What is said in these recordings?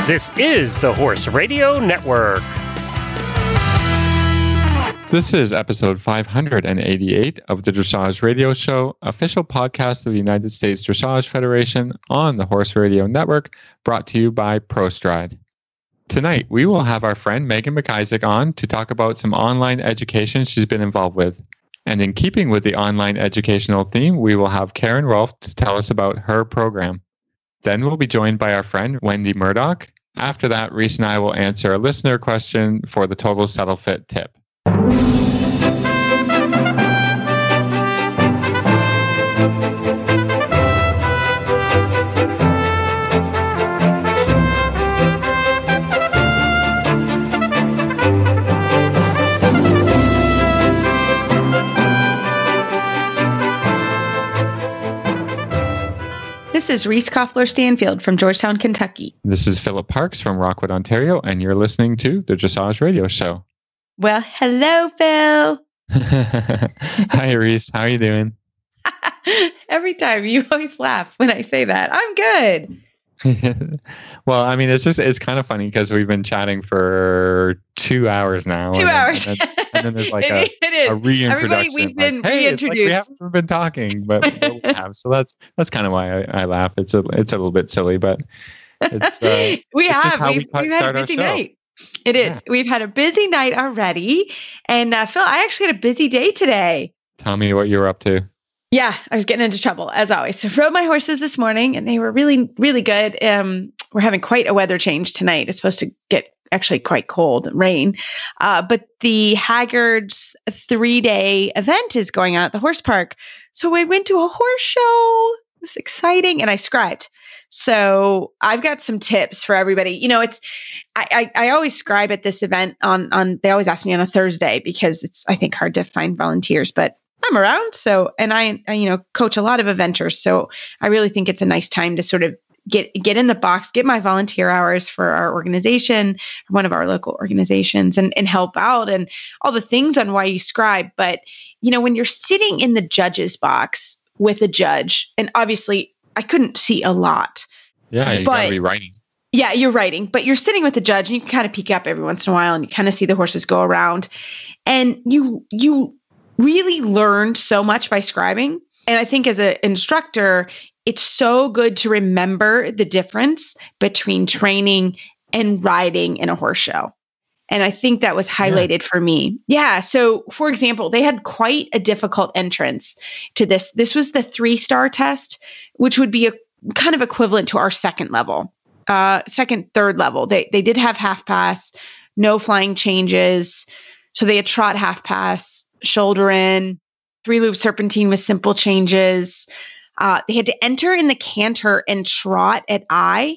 This is the Horse Radio Network. This is episode 588 of the Dressage Radio Show, official podcast of the United States Dressage Federation on the Horse Radio Network, brought to you by ProStride. Tonight, we will have our friend Megan McIsaac on to talk about some online education she's been involved with. And in keeping with the online educational theme, we will have Karen Rolfe to tell us about her program. Then we'll be joined by our friend Wendy Murdoch. After that, Reese and I will answer a listener question for the Total Settle Fit tip. This is Reese Koffler-Stanfield from Georgetown, Kentucky. This is Philip Parks from Rockwood, Ontario, and you're listening to the Dressage Radio Show. Well, hello, Phil. Hi, Reese. How are you doing? Every time you always laugh when I say that. I'm good. Well, I mean, it's kind of funny because we've been chatting for 2 hours now. 2 hours. And then there's like a reintroduction. Everybody, we've been reintroduced. We haven't been talking, but we have. So that's kind of why I laugh. It's a little bit silly, but it's we've had a busy night. It is. Yeah. We've had a busy night already. And Phil, I actually had a busy day today. Tell me what you were up to. Yeah, I was getting into trouble as always. So rode my horses this morning and they were really, really good. We're having quite a weather change tonight. It's supposed to get actually quite cold and rain. But the Haggard's 3-day event is going on at the horse park. So I went to a horse show. It was exciting. And I scribed. So I've got some tips for everybody. You know, I always scribe at this event on they always ask me on a Thursday because it's, I think, hard to find volunteers, but I'm around. So, and I coach a lot of eventers. So I really think it's a nice time to sort of get in the box, get my volunteer hours for our organization, one of our local organizations, and help out and all the things on why you scribe. But, you know, when you're sitting in the judge's box with a judge, and obviously I couldn't see a lot. Yeah, you gotta be writing. Yeah, you're writing, but you're sitting with the judge and you can kind of peek up every once in a while and you kind of see the horses go around. And you really learned so much by scribing. And I think as an instructor, it's so good to remember the difference between training and riding in a horse show. And I think that was highlighted for me. Yeah. So for example, they had quite a difficult entrance to this. This was the 3-star test, which would be a kind of equivalent to our second, third level. They did have half pass, no flying changes. So they had trot half pass, shoulder in, 3-loop serpentine with simple changes. They had to enter in the canter and trot at I.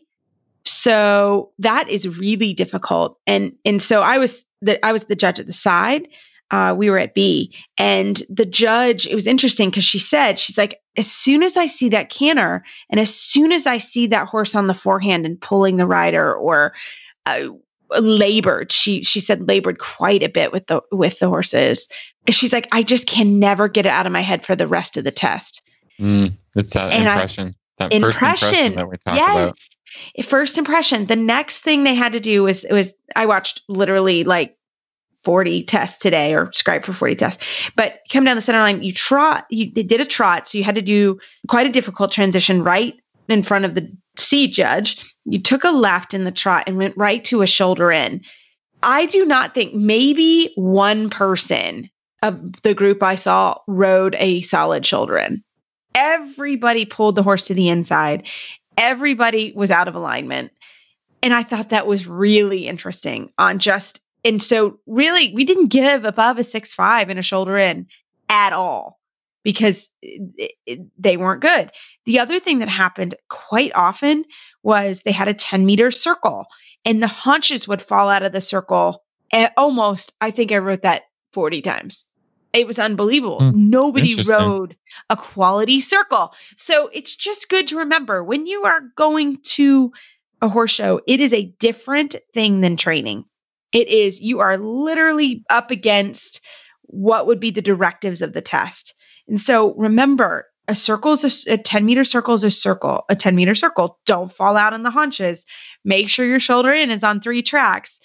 So that is really difficult. And so I was the judge at the side. We were at B, and the judge, it was interesting because she's like, as soon as I see that canter and as soon as I see that horse on the forehand and pulling the rider or labored, she said labored quite a bit with the horses. She's like, I just can never get it out of my head for the rest of the test. It's that impression. That first impression that we talked about. First impression. The next thing they had to do was I watched literally like 40 tests today, or scribe for 40 tests. But come down the center line, you did a trot. So you had to do quite a difficult transition right in front of the C judge. You took a left in the trot and went right to a shoulder in. I do not think maybe one person of the group I saw rode a solid shoulder in. Everybody pulled the horse to the inside. Everybody was out of alignment. And I thought that was really interesting and so really we didn't give above a 6.5 in a shoulder in at all because they weren't good. The other thing that happened quite often was they had a 10-meter circle and the haunches would fall out of the circle almost, I think I wrote that 40 times. It was unbelievable. Nobody rode a quality circle. So it's just good to remember when you are going to a horse show, it is a different thing than training. It is, you are literally up against what would be the directives of the test. And so remember, a 10-meter circle is a circle, a 10-meter circle. Don't fall out on the haunches. Make sure your shoulder in is on 3 tracks.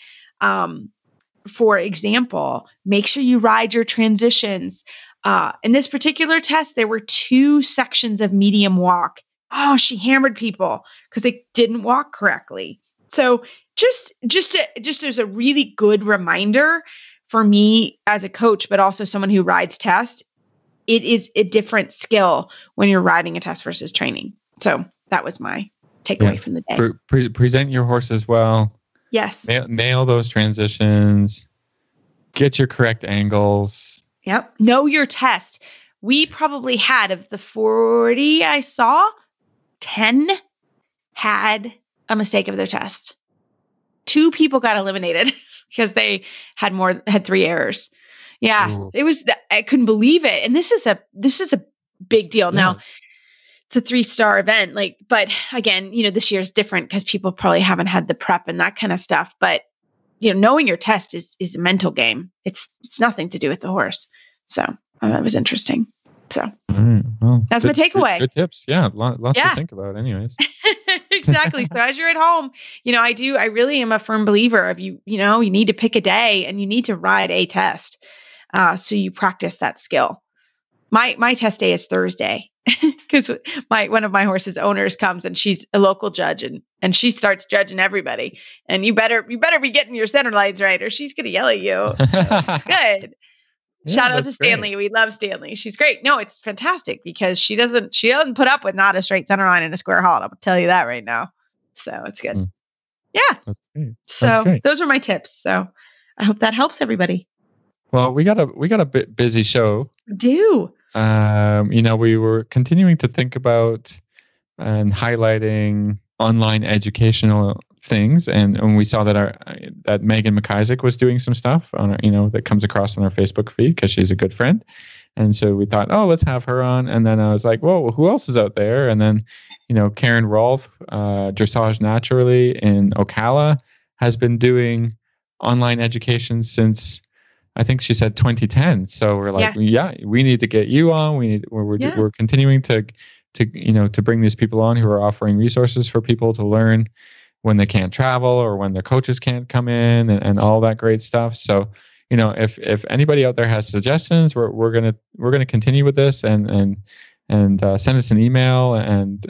For example, make sure you ride your transitions. In this particular test, there were 2 sections of medium walk. Oh, she hammered people because they didn't walk correctly. So just as a really good reminder for me as a coach, but also someone who rides tests, it is a different skill when you're riding a test versus training. So that was my takeaway from the day. Present your horses well. Yes. Nail those transitions. Get your correct angles. Yep. Know your test. We probably had, of the 40 I saw, 10 had a mistake of their test. 2 people got eliminated because they had 3 errors. Yeah. Ooh. It was, I couldn't believe it. And this is a big deal. Yeah. Now, it's a 3-star event. But again, this year's different because people probably haven't had the prep and that kind of stuff. But, knowing your test is a mental game. It's nothing to do with the horse. So that was interesting. So well, that's my takeaway. Good tips. Yeah. Lots to think about anyways. Exactly. So as you're at home, I really am a firm believer of you need to pick a day and you need to ride a test. So you practice that skill. My test day is Thursday because one of my horse's owners comes and she's a local judge and she starts judging everybody. And you better be getting your center lines right or she's going to yell at you. So, good. Yeah, shout out to Stanley. Great. We love Stanley. She's great. No, it's fantastic because she doesn't put up with not a straight center line in a square halt. I'll tell you that right now. So it's good. Yeah. That's great. So those are my tips. So I hope that helps everybody. Well, we got a bit busy show. Do. We were continuing to think about and highlighting online educational things, and we saw that Megan McIsaac was doing some stuff on our, that comes across on our Facebook feed because she's a good friend, and so we thought, let's have her on. And then I was like, whoa, who else is out there? And then, Karen Rolfe, Dressage Naturally in Ocala, has been doing online education since, I think she said 2010. So we're like, we need to get you on. We're continuing to bring these people on who are offering resources for people to learn when they can't travel or when their coaches can't come in and all that great stuff. So, if anybody out there has suggestions, we're gonna continue with this and send us an email and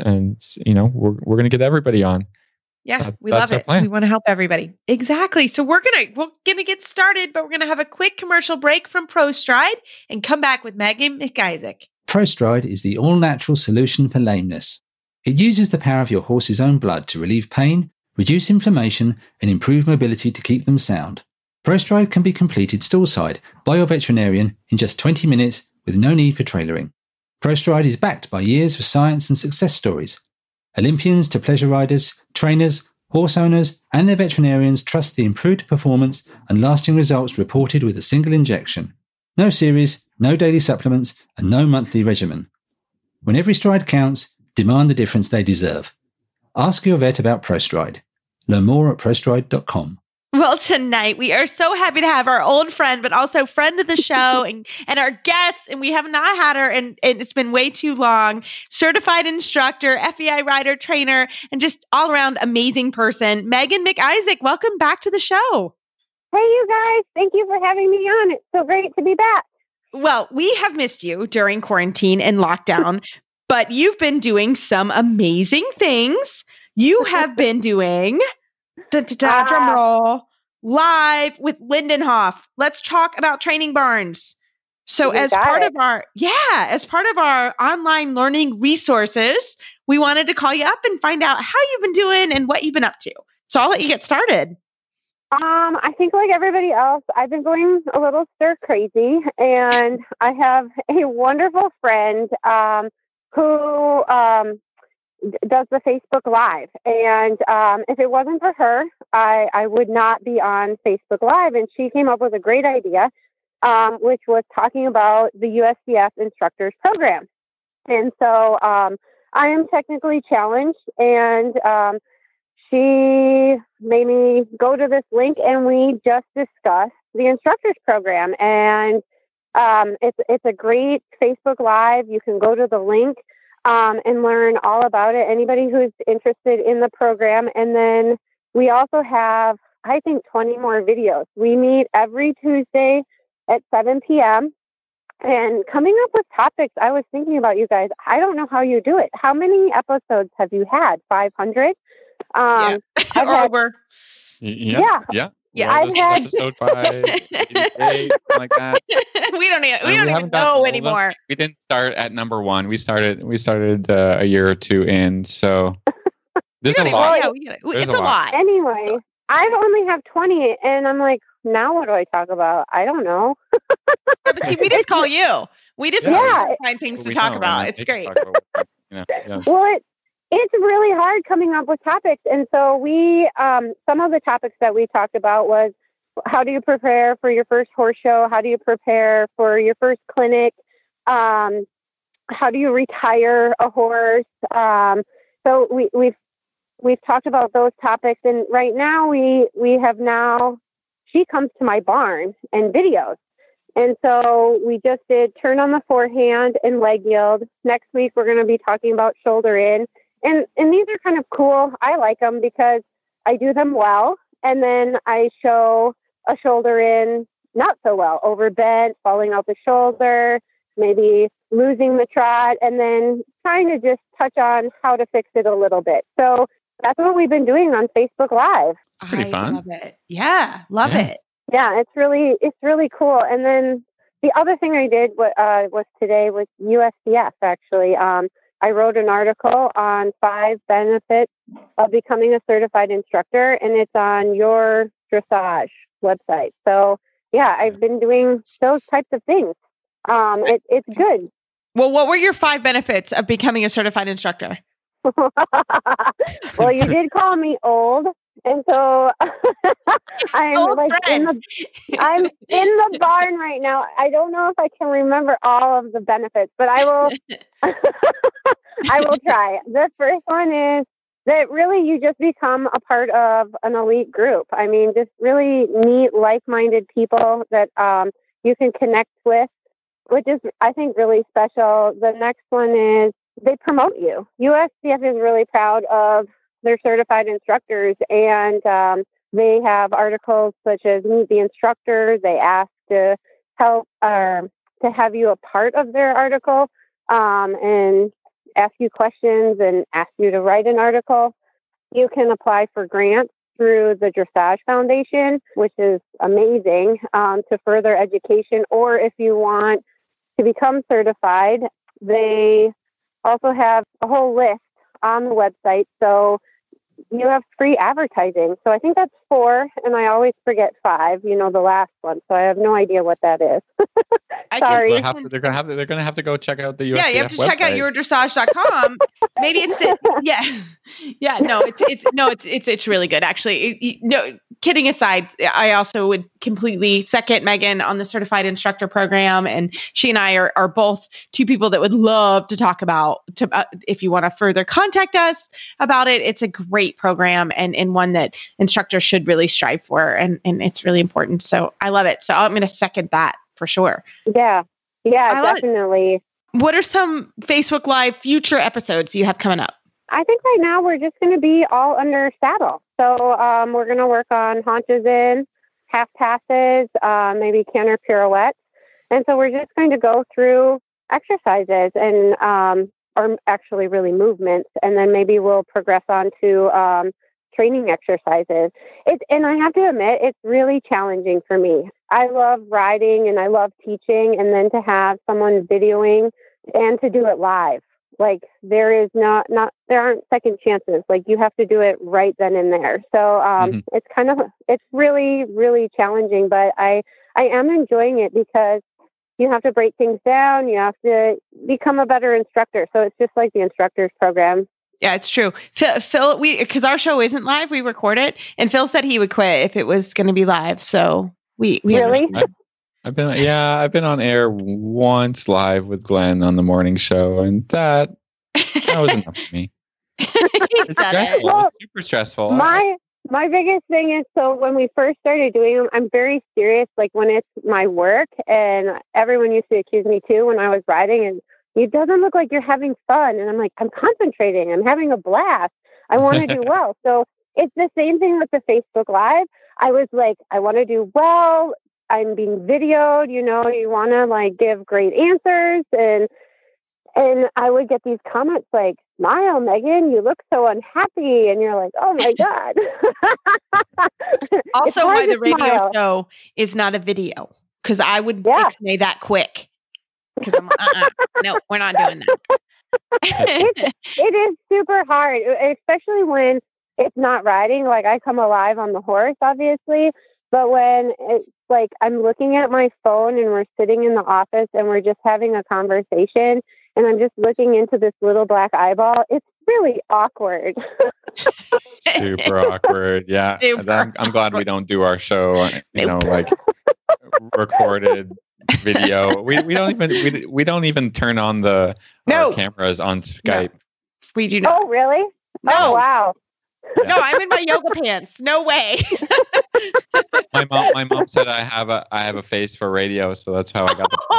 we're gonna get everybody on. Yeah, we love it. We want to help everybody. Exactly. So we're gonna get started, but we're gonna have a quick commercial break from ProStride and come back with Megan McIsaac. ProStride is the all-natural solution for lameness. It uses the power of your horse's own blood to relieve pain, reduce inflammation, and improve mobility to keep them sound. ProStride can be completed stallside by your veterinarian in just 20 minutes with no need for trailering. ProStride is backed by years of science and success stories. Olympians to pleasure riders, trainers, horse owners, and their veterinarians trust the improved performance and lasting results reported with a single injection. No series, no daily supplements, and no monthly regimen. When every stride counts, demand the difference they deserve. Ask your vet about ProStride. Learn more at prostride.com. Well, tonight we are so happy to have our old friend, but also friend of the show and our guest, and we have not had her, and it's been way too long, certified instructor, FEI rider, trainer, and just all around amazing person, Megan McIsaac. Welcome back to the show. Hey, you guys. Thank you for having me on. It's so great to be back. Well, we have missed you during quarantine and lockdown, but you've been doing some amazing things. You have been doing... drum roll, live with Lindenhof. Let's talk about training barns. So as part of our online learning resources, we wanted to call you up and find out how you've been doing and what you've been up to. So I'll let you get started. I think like everybody else, I've been going a little stir crazy, and I have a wonderful friend who does the Facebook Live. And if it wasn't for her, I would not be on Facebook Live. And she came up with a great idea, which was talking about the USDF instructors program. And so I am technically challenged, and she made me go to this link, and we just discussed the instructors program. And It's a great Facebook Live. You can go to the link and learn all about it. Anybody who's interested in the program. And then we also have, I think, 20 more videos. We meet every Tuesday at 7 p.m. And coming up with topics, I was thinking about you guys. I don't know how you do it. How many episodes have you had? 500? Or over. Yeah. I've had episode 588, something like that. We don't even know anymore. We didn't start at number 1. We started a year or two in. So there's a lot. It's a lot. Anyway, I only have 20, and I'm like, now what do I talk about? I don't know. But see, we just call you. We just find things to talk about. It's great. Well, it's really hard coming up with topics. And so we, some of the topics that we talked about was, how do you prepare for your first horse show? How do you prepare for your first clinic? How do you retire a horse? So we've talked about those topics. And right now she comes to my barn and videos. And so we just did turn on the forehand and leg yield. Next week, we're going to be talking about shoulder in. And these are kind of cool. I like them because I do them well. And then I show a shoulder in not so well, overbent, falling out the shoulder, maybe losing the trot, and then trying to just touch on how to fix it a little bit. So that's what we've been doing on Facebook Live. It's pretty fun. Love it. Yeah, love it. Yeah, it's really cool. And then the other thing I did was today was USDF, actually. I wrote an article on 5 benefits of becoming a certified instructor, and it's on your dressage website. So yeah, I've been doing those types of things. It's good. Well, what were your 5 benefits of becoming a certified instructor? Well, you did call me old. And so I'm I'm in the barn right now. I don't know if I can remember all of the benefits, but I will I will try. The first one is that really you just become a part of an elite group. I mean, just really neat, like-minded people that you can connect with, which is, I think, really special. The next one is they promote you. USDF is really proud of their certified instructors, and they have articles such as Meet the Instructor. They ask to help to have you a part of their article and ask you questions and ask you to write an article. You can apply for grants through the Dressage Foundation, which is amazing, to further education. Or if you want to become certified, they also have a whole list on the website. So you have free advertising. So I think that's 4, and I always forget 5, the last one. So I have no idea what that is. Sorry. They're gonna have to go check out the USDF you have to website. check out yourdressage.com. Maybe it's it's really good, actually. Kidding aside, I also would completely second Megan on the certified instructor program, and she and I are both 2 people that would love to talk about. If you want to further contact us about it, it's a great program and one that instructors should really strive for, and it's really important. So I love it. So I'm going to second that for sure. Yeah, definitely. What are some Facebook Live future episodes you have coming up? I think right now we're just going to be all under saddle. So we're going to work on haunches in, half passes, maybe canter pirouettes. And so we're just going to go through exercises and or actually really movements. And then maybe we'll progress on to training exercises. And I have to admit, it's really challenging for me. I love riding and I love teaching, and then to have someone videoing and to do it live. Like there aren't second chances. Like you have to do it right then and there. So it's really, really challenging, but I am enjoying it because you have to break things down. You have to become a better instructor. So it's just like the instructor's program. Yeah, it's true. Phil, because our show isn't live, we record it, and Phil said he would quit if it was going to be live. So we really. I've been on air once live with Glenn on the morning show, and that was enough for me. It's stressful. It's super stressful. My My biggest thing is, so when we first started doing them, I'm very serious, like when it's my work, and everyone used to accuse me too when I was riding, and it doesn't look like you're having fun. And I'm like, I'm concentrating. I'm having a blast. I want to do well. So it's the same thing with the Facebook Live. I was like, I want to do well. I'm being videoed, you want to like give great answers. And I would get these comments like, smile, Megan, you look so unhappy. And you're like, oh my God. Also, why the radio show is not a video. Because I would say that quick. Because I'm no, we're not doing that. It is super hard, especially when it's not riding. Like I come alive on the horse, obviously. But when it's like I'm looking at my phone and we're sitting in the office and we're just having a conversation and I'm just looking into this little black eyeball, it's really awkward. Super awkward. Yeah. I'm glad we don't do our show, like recorded video. We don't even turn on our cameras on Skype. No, we do not. Oh, really? No. Oh, wow. No, I'm in my yoga pants. No way. My mom said I have a face for radio, so that's how I got the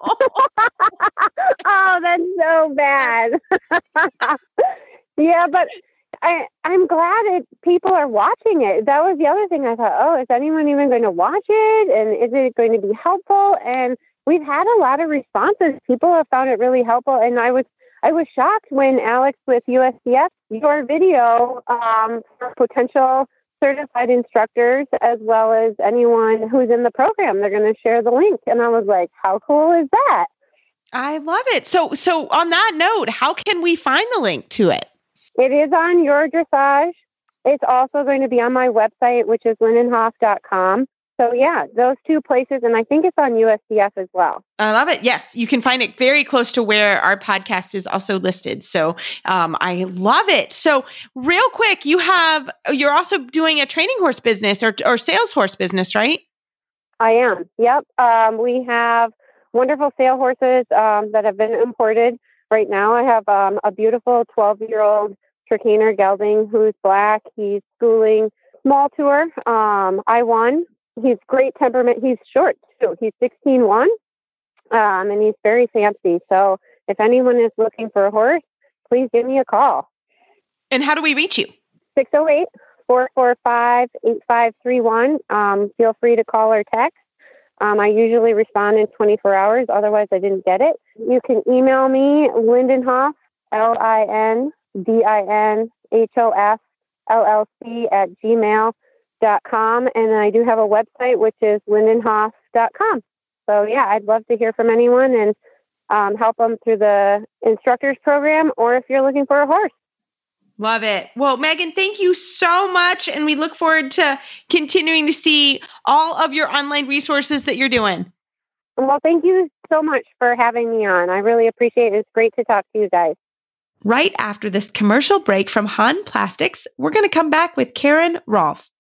Oh, that's so bad. Yeah, but I'm glad people are watching it. That was the other thing. I thought, is anyone even going to watch it? And is it going to be helpful? And we've had a lot of responses. People have found it really helpful. And I was shocked when Alex with USDF, your video for potential certified instructors, as well as anyone who's in the program, they're going to share the link. And I was like, how cool is that? I love it. So on that note, how can we find the link to it? It is on Your Dressage. It's also going to be on my website, which is lindenhoff.com. So yeah, those two places. And I think it's on USDF as well. I love it. Yes. You can find it very close to where our podcast is also listed. So I love it. So real quick, you're also doing a training horse business or sales horse business, right? I am. Yep. We have wonderful sale horses that have been imported. Right now I have a beautiful 12-year-old Trakehner gelding who's black. He's schooling small tour. I won. He's great temperament. He's short too. He's 16'1", and he's very fancy. So if anyone is looking for a horse, please give me a call. And how do we reach you? 608-445-8531. Feel free to call or text. I usually respond in 24 hours. Otherwise, I didn't get it. You can email me, Lindenhoff, LINDINHOF LLC @gmail.com. And I do have a website, which is lindenhoff.com. So yeah, I'd love to hear from anyone and help them through the instructors program, or if you're looking for a horse. Love it. Well, Megan, thank you so much. And we look forward to continuing to see all of your online resources that you're doing. Well, thank you so much for having me on. I really appreciate it. It's great to talk to you guys. Right after this commercial break from Han Plastics, we're going to come back with Karen Rolfe.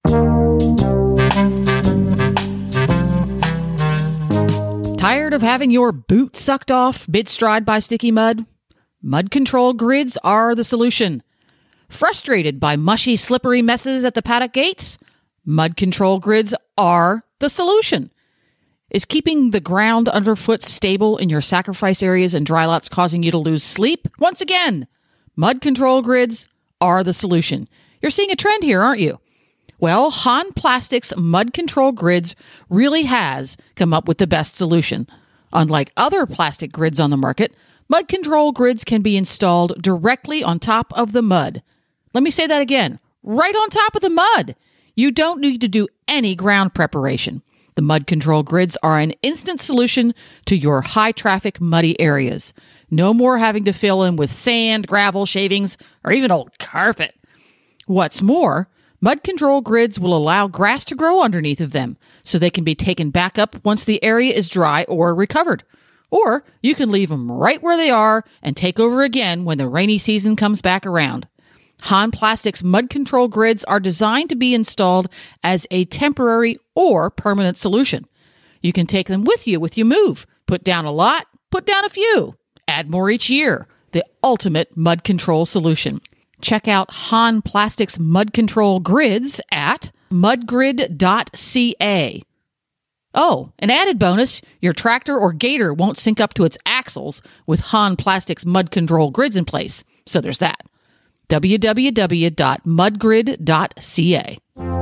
Tired of having your boot sucked off mid-stride by sticky mud? Mud Control Grids are the solution. Frustrated by mushy, slippery messes at the paddock gates? Mud Control Grids are the solution. Is keeping the ground underfoot stable in your sacrifice areas and dry lots causing you to lose sleep? Once again, Mud Control Grids are the solution. You're seeing a trend here, aren't you? Well, Han Plastics Mud Control Grids really has come up with the best solution. Unlike other plastic grids on the market, Mud Control Grids can be installed directly on top of the mud. Let me say that again. Right on top of the mud. You don't need to do any ground preparation. The Mud Control Grids are an instant solution to your high-traffic, muddy areas. No more having to fill in with sand, gravel, shavings, or even old carpet. What's more, Mud Control Grids will allow grass to grow underneath of them, so they can be taken back up once the area is dry or recovered. Or you can leave them right where they are and take over again when the rainy season comes back around. Han Plastics Mud Control Grids are designed to be installed as a temporary or permanent solution. You can take them with you move. Put down a lot, put down a few. Add more each year. The ultimate mud control solution. Check out Han Plastics Mud Control Grids at mudgrid.ca. Oh, an added bonus, your tractor or gator won't sink up to its axles with Han Plastics Mud Control Grids in place. So there's that. www.mudgrid.ca.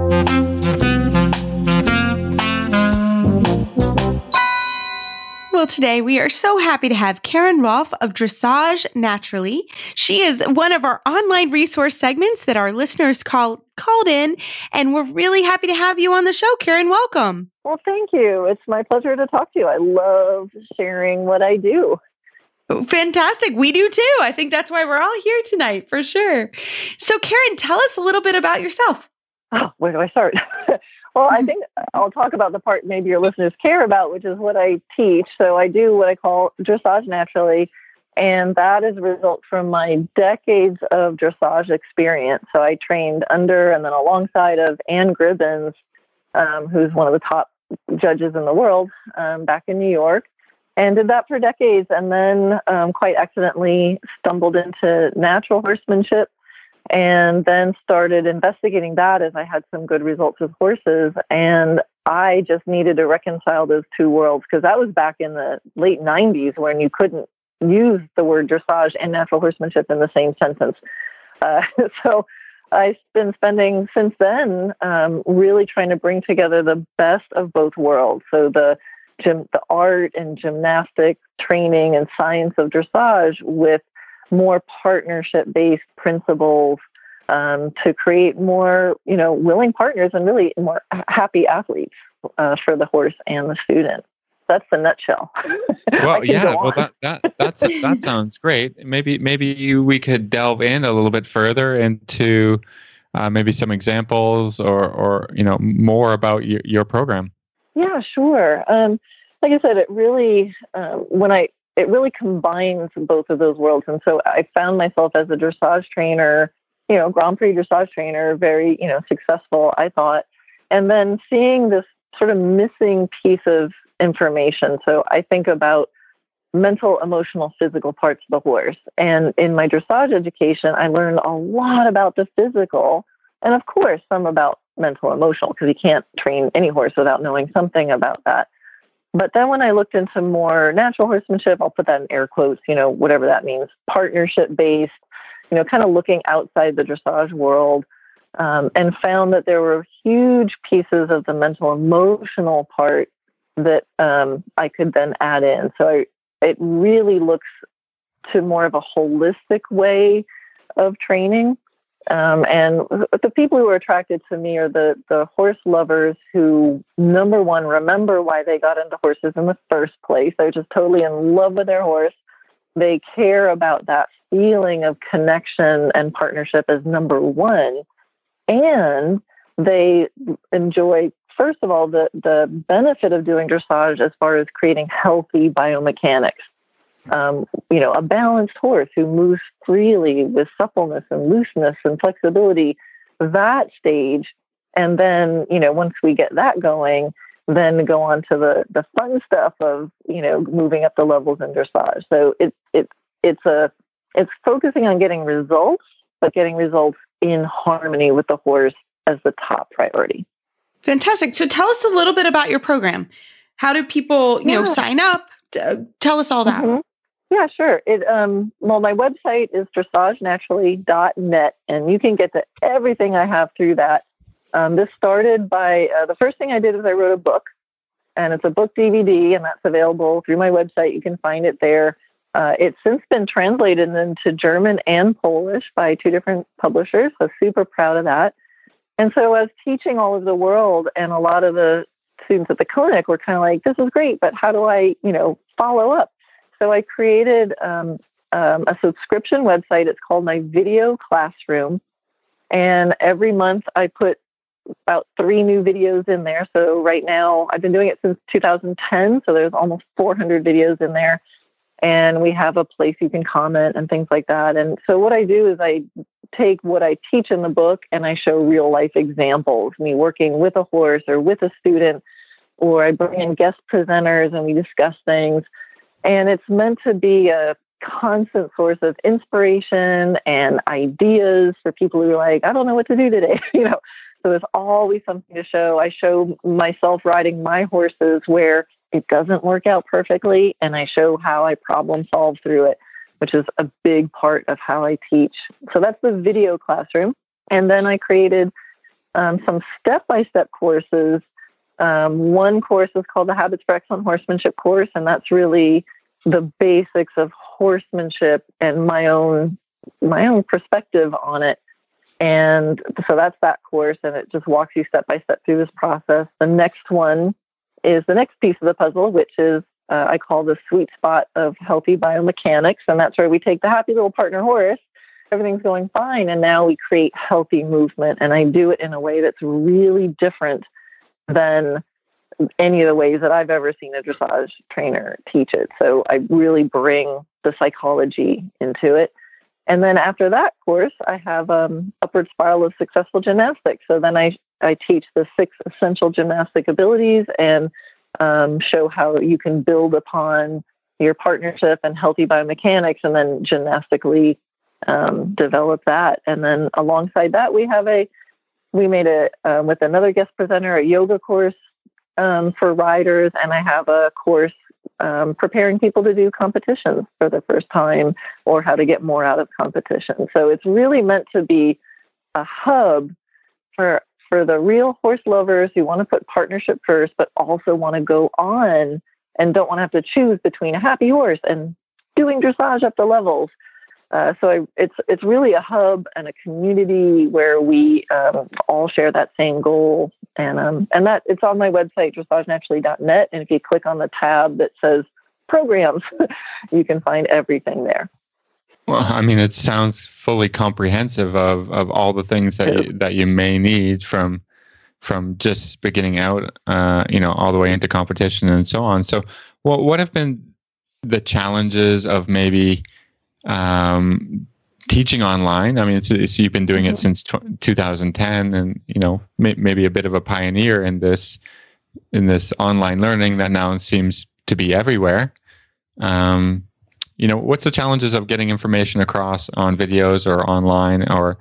Well, today we are so happy to have Karen Rolfe of Dressage Naturally. She is one of our online resource segments that our listeners called in, and we're really happy to have you on the show. Karen, welcome. Well, thank you. It's my pleasure to talk to you. I love sharing what I do. Fantastic. We do too. I think that's why we're all here tonight, for sure. So, Karen, tell us a little bit about yourself. Oh, where do I start? Well, I think I'll talk about the part maybe your listeners care about, which is what I teach. So I do what I call Dressage Naturally, and that is a result from my decades of dressage experience. So I trained under and then alongside of Ann Gribbons, who's one of the top judges in the world back in New York, and did that for decades, and then quite accidentally stumbled into natural horsemanship, and then started investigating that as I had some good results with horses. And I just needed to reconcile those two worlds, because that was back in the late 90s when you couldn't use the word dressage and natural horsemanship in the same sentence. So I've been spending since then really trying to bring together the best of both worlds. So the art and gymnastic training and science of dressage with more partnership-based principles to create more, willing partners and really more happy athletes for the horse and the student. That's the nutshell. Well, yeah. Well, that sounds great. Maybe we could delve in a little bit further into maybe some examples or more about your program. Yeah, sure. Like I said, it really it really combines both of those worlds. And so I found myself as a dressage trainer, Grand Prix dressage trainer, very, successful, I thought. And then seeing this sort of missing piece of information. So I think about mental, emotional, physical parts of the horse. And in my dressage education, I learned a lot about the physical and, of course, some about mental, emotional, because you can't train any horse without knowing something about that. But then when I looked into more natural horsemanship, I'll put that in air quotes, whatever that means, partnership-based, kind of looking outside the dressage world, and found that there were huge pieces of the mental, emotional part that I could then add in. So it really looks to more of a holistic way of training. And the people who are attracted to me are the horse lovers who, number one, remember why they got into horses in the first place. They're just totally in love with their horse. They care about that feeling of connection and partnership as number one. And they enjoy, first of all, the benefit of doing dressage as far as creating healthy biomechanics. A balanced horse who moves freely with suppleness and looseness and flexibility, that stage. And then, once we get that going, then go on to the fun stuff of, moving up the levels in dressage. So it's focusing on getting results, but getting results in harmony with the horse as the top priority. Fantastic. So tell us a little bit about your program. How do people, sign up? Tell us all that. Mm-hmm. Yeah, sure. My website is dressagenaturally.net, and you can get to everything I have through that. This started by, the first thing I did is I wrote a book, and it's a book DVD, and that's available through my website. You can find it there. It's since been translated into German and Polish by two different publishers, so super proud of that. And so I was teaching all over the world, and a lot of the students at the clinic were kind of like, this is great, but how do I, follow up? So I created a subscription website. It's called My Video Classroom. And every month I put about 3 new videos in there. So right now I've been doing it since 2010. So there's almost 400 videos in there. And we have a place you can comment and things like that. And so what I do is I take what I teach in the book and I show real life examples, me working with a horse or with a student, or I bring in guest presenters and we discuss things. And it's meant to be a constant source of inspiration and ideas for people who are like, I don't know what to do today. So there's always something to show. I show myself riding my horses where it doesn't work out perfectly, and I show how I problem solve through it, which is a big part of how I teach. So that's the video classroom. And then I created some step-by-step courses. One course is called the Habits for Excellent Horsemanship course, and that's really the basics of horsemanship and my own perspective on it. And so that's that course, and it just walks you step by step through this process. The next one is the next piece of the puzzle, which is I call the sweet spot of healthy biomechanics, and that's where we take the happy little partner horse. Everything's going fine, and now we create healthy movement, and I do it in a way that's really different than any of the ways that I've ever seen a dressage trainer teach it. So I really bring the psychology into it. And then after that course, I have Upward Spiral of Successful Gymnastics. So then I teach the 6 essential gymnastic abilities and show how you can build upon your partnership and healthy biomechanics, and then gymnastically develop that. And then alongside that, we made with another guest presenter, a yoga course for riders, and I have a course preparing people to do competitions for the first time, or how to get more out of competition. So it's really meant to be a hub for the real horse lovers who want to put partnership first, but also want to go on and don't want to have to choose between a happy horse and doing dressage up the levels. So it's really a hub and a community where we all share that same goal. And that it's on my website, dressagenaturally.net. And if you click on the tab that says programs, you can find everything there. Well, I mean, it sounds fully comprehensive of all the things that you may need from just beginning out, all the way into competition and so on. So, what have been the challenges of maybe teaching online? I mean, it's you've been doing it since 2010, and maybe a bit of a pioneer in this online learning that now seems to be everywhere. What's the challenges of getting information across on videos or online, or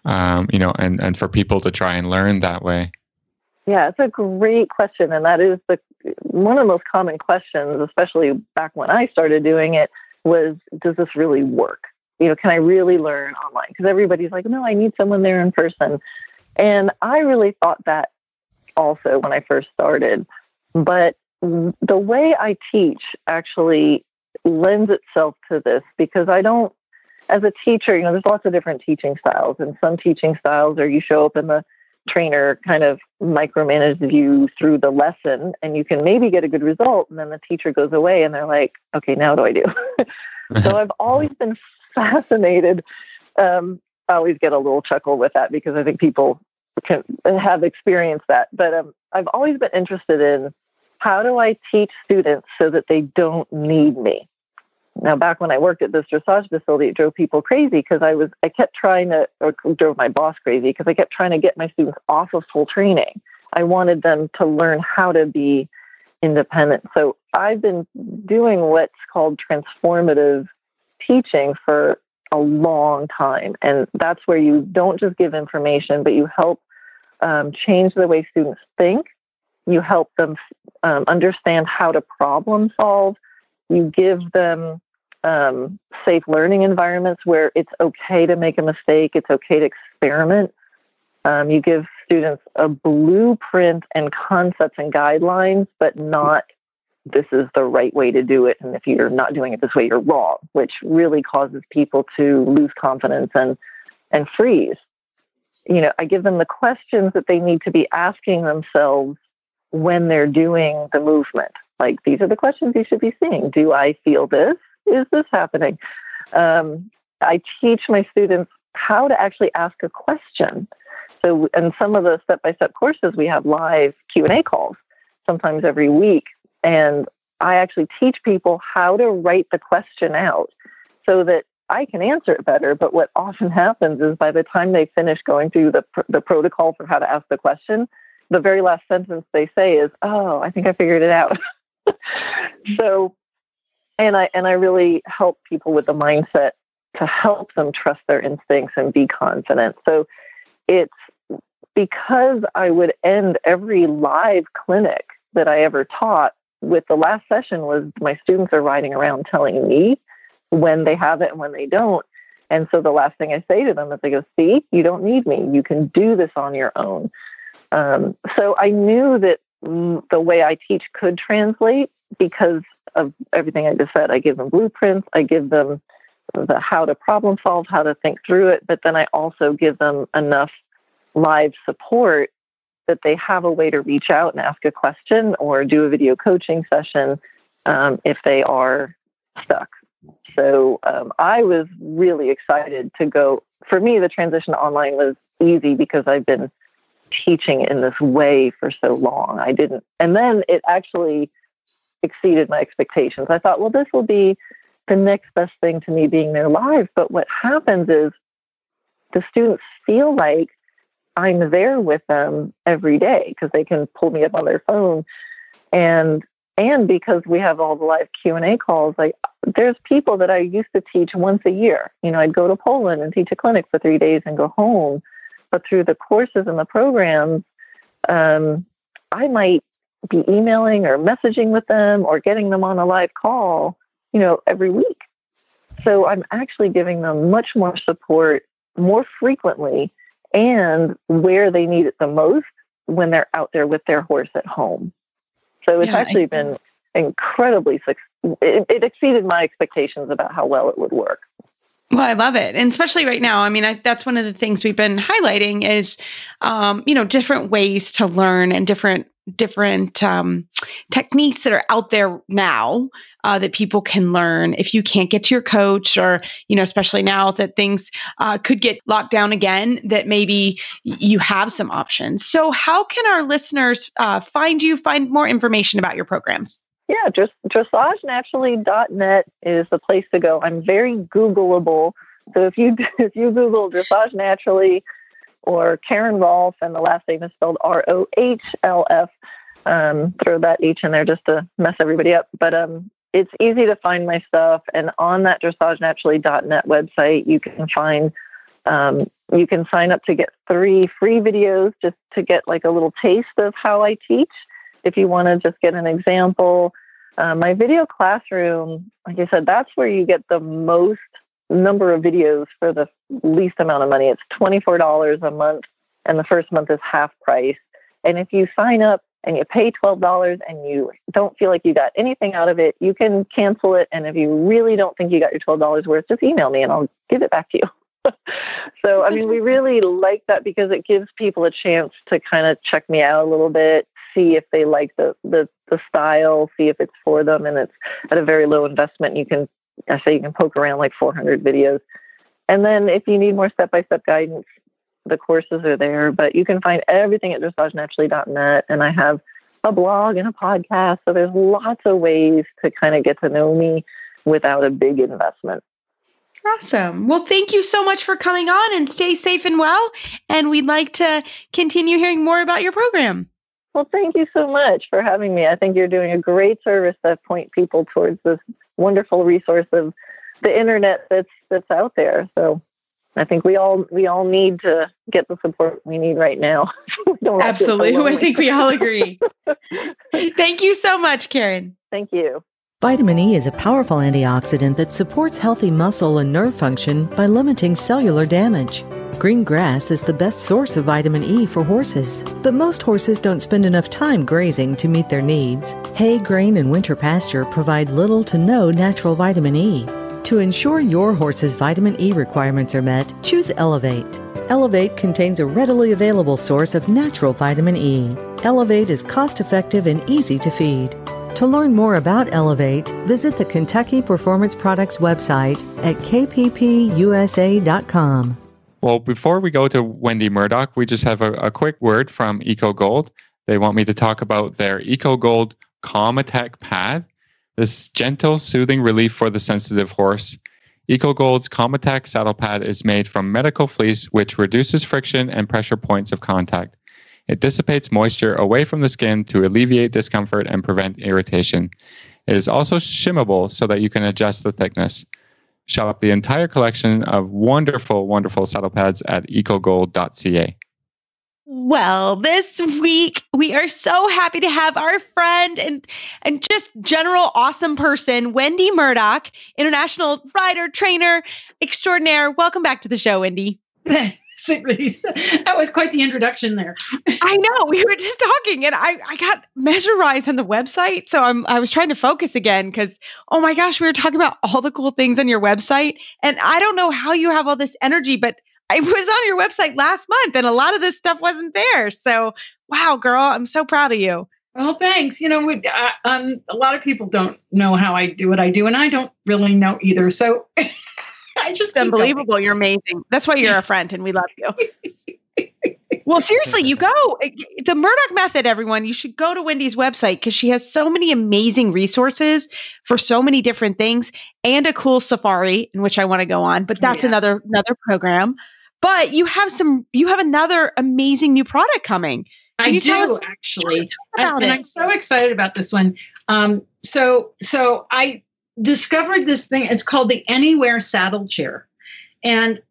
and for people to try and learn that way? Yeah, it's a great question, and that is one of the most common questions, especially back when I started doing it, was, does this really work? Can I really learn online? Because everybody's like, no, I need someone there in person. And I really thought that also when I first started. But the way I teach actually lends itself to this, because I don't, as a teacher, there's lots of different teaching styles. And some teaching styles are you show up and the trainer kind of micromanages you through the lesson, and you can maybe get a good result. And then the teacher goes away and they're like, okay, now what do I do? So I've always been fascinated. I always get a little chuckle with that because I think people can have experienced that. But I've always been interested in, how do I teach students so that they don't need me? Now, back when I worked at this dressage facility, it drove people crazy because I kept trying to, or drove my boss crazy because I kept trying to get my students off of full training. I wanted them to learn how to be independent. So I've been doing what's called transformative teaching for a long time. And that's where you don't just give information, but you help change the way students think. You help them understand how to problem solve. You give them safe learning environments where it's okay to make a mistake. It's okay to experiment. You give students a blueprint and concepts and guidelines, but not this is the right way to do it. And if you're not doing it this way, you're wrong, which really causes people to lose confidence and freeze. I give them the questions that they need to be asking themselves when they're doing the movement. Like, these are the questions you should be seeing. Do I feel this? Is this happening? I teach my students how to actually ask a question. So in some of the step-by-step courses, we have live Q&A calls, sometimes every week. And I actually teach people how to write the question out so that I can answer it better. But what often happens is by the time they finish going through the protocol for how to ask the question, the very last sentence they say is, oh, I think I figured it out. So And I really help people with the mindset to help them trust their instincts and be confident. So it's because I would end every live clinic that I ever taught with the last session was my students are riding around telling me when they have it and when they don't. And so the last thing I say to them is they go, see, you don't need me. You can do this on your own. So I knew that the way I teach could translate because of everything I just said. I give them blueprints. I give them the how to problem solve, how to think through it. But then I also give them enough live support that they have a way to reach out and ask a question or do a video coaching session if they are stuck. So I was really excited to go. For me, the transition to online was easy because I've been teaching in this way for so long. And then it actually exceeded my expectations. I thought, well, this will be the next best thing to me being there live. But what happens is the students feel like I'm there with them every day because they can pull me up on their phone. And because we have all the live Q&A calls, like there's people that I used to teach once a year. I'd go to Poland and teach a clinic for 3 days and go home. But through the courses and the programs, I might be emailing or messaging with them or getting them on a live call, every week. So I'm actually giving them much more support more frequently and where they need it the most when they're out there with their horse at home. So it's actually been incredibly it exceeded my expectations about how well it would work. Well, I love it. And especially right now, I mean, that's one of the things we've been highlighting is, different ways to learn and different techniques that are out there now that people can learn if you can't get to your coach or, especially now that things could get locked down again, that maybe you have some options. So how can our listeners find more information about your programs? Yeah, just dressagenaturally.net is the place to go. I'm very Googleable. So if you Google Dressage Naturally or Karen Rolfe, and the last name is spelled ROHLF, throw that H in there just to mess everybody up. But it's easy to find my stuff. And on that dressagenaturally.net website, you can find you can sign up to get 3 free videos just to get like a little taste of how I teach. If you want to just get an example, my video classroom, like I said, that's where you get the most number of videos for the least amount of money. It's $24 a month, and the first month is half price. And if you sign up and you pay $12 and you don't feel like you got anything out of it, you can cancel it. And if you really don't think you got your $12 worth, just email me and I'll give it back to you. So, I mean, we really like that because it gives people a chance to kind of check me out a little bit, see if they like the style, see if it's for them. And it's at a very low investment. You can poke around like 400 videos. And then if you need more step-by-step guidance, the courses are there, but you can find everything at dressagenaturally.net. And I have a blog and a podcast. So there's lots of ways to kind of get to know me without a big investment. Awesome. Well, thank you so much for coming on, and stay safe and well. And we'd like to continue hearing more about your program. Well, thank you so much for having me. I think you're doing a great service to point people towards this wonderful resource of the internet that's out there. So I think we all need to get the support we need right now. Absolutely. I think we all agree. Thank you so much, Karen. Thank you. Vitamin E is a powerful antioxidant that supports healthy muscle and nerve function by limiting cellular damage. Green grass is the best source of vitamin E for horses, but most horses don't spend enough time grazing to meet their needs. Hay, grain, and winter pasture provide little to no natural vitamin E. To ensure your horse's vitamin E requirements are met, choose Elevate. Elevate contains a readily available source of natural vitamin E. Elevate is cost-effective and easy to feed. To learn more about Elevate, visit the Kentucky Performance Products website at kppusa.com. Well, before we go to Wendy Murdoch, we just have a quick word from EcoGold. They want me to talk about their EcoGold Calm-A-Tech pad. This gentle, soothing relief for the sensitive horse. EcoGold's Calm-A-Tech saddle pad is made from medical fleece, which reduces friction and pressure points of contact. It dissipates moisture away from the skin to alleviate discomfort and prevent irritation. It is also shimmable so that you can adjust the thickness. Shop the entire collection of wonderful, wonderful saddle pads at ecogold.ca. Well, this week we are so happy to have our friend and just general awesome person, Wendy Murdoch, international rider, trainer extraordinaire. Welcome back to the show, Wendy. Thanks, Elise. That was quite the introduction there. I know. We were just talking and I got Measurize on the website. So I was trying to focus again because, oh my gosh, we were talking about all the cool things on your website. And I don't know how you have all this energy, but I was on your website last month and a lot of this stuff wasn't there. So, wow, girl, I'm so proud of you. Well, thanks. A lot of people don't know how I do what I do, and I don't really know either. So I just unbelievable. You're amazing. That's why you're a friend and we love you. Well, seriously, you go. The Murdoch Method, everyone. You should go to Wendy's website because she has so many amazing resources for so many different things and a cool safari in which I want to go on. But that's another program. But you have another amazing new product coming. I do, actually. And I'm so excited about this one. So I discovered this thing. It's called the Anywhere Saddle Chair. And,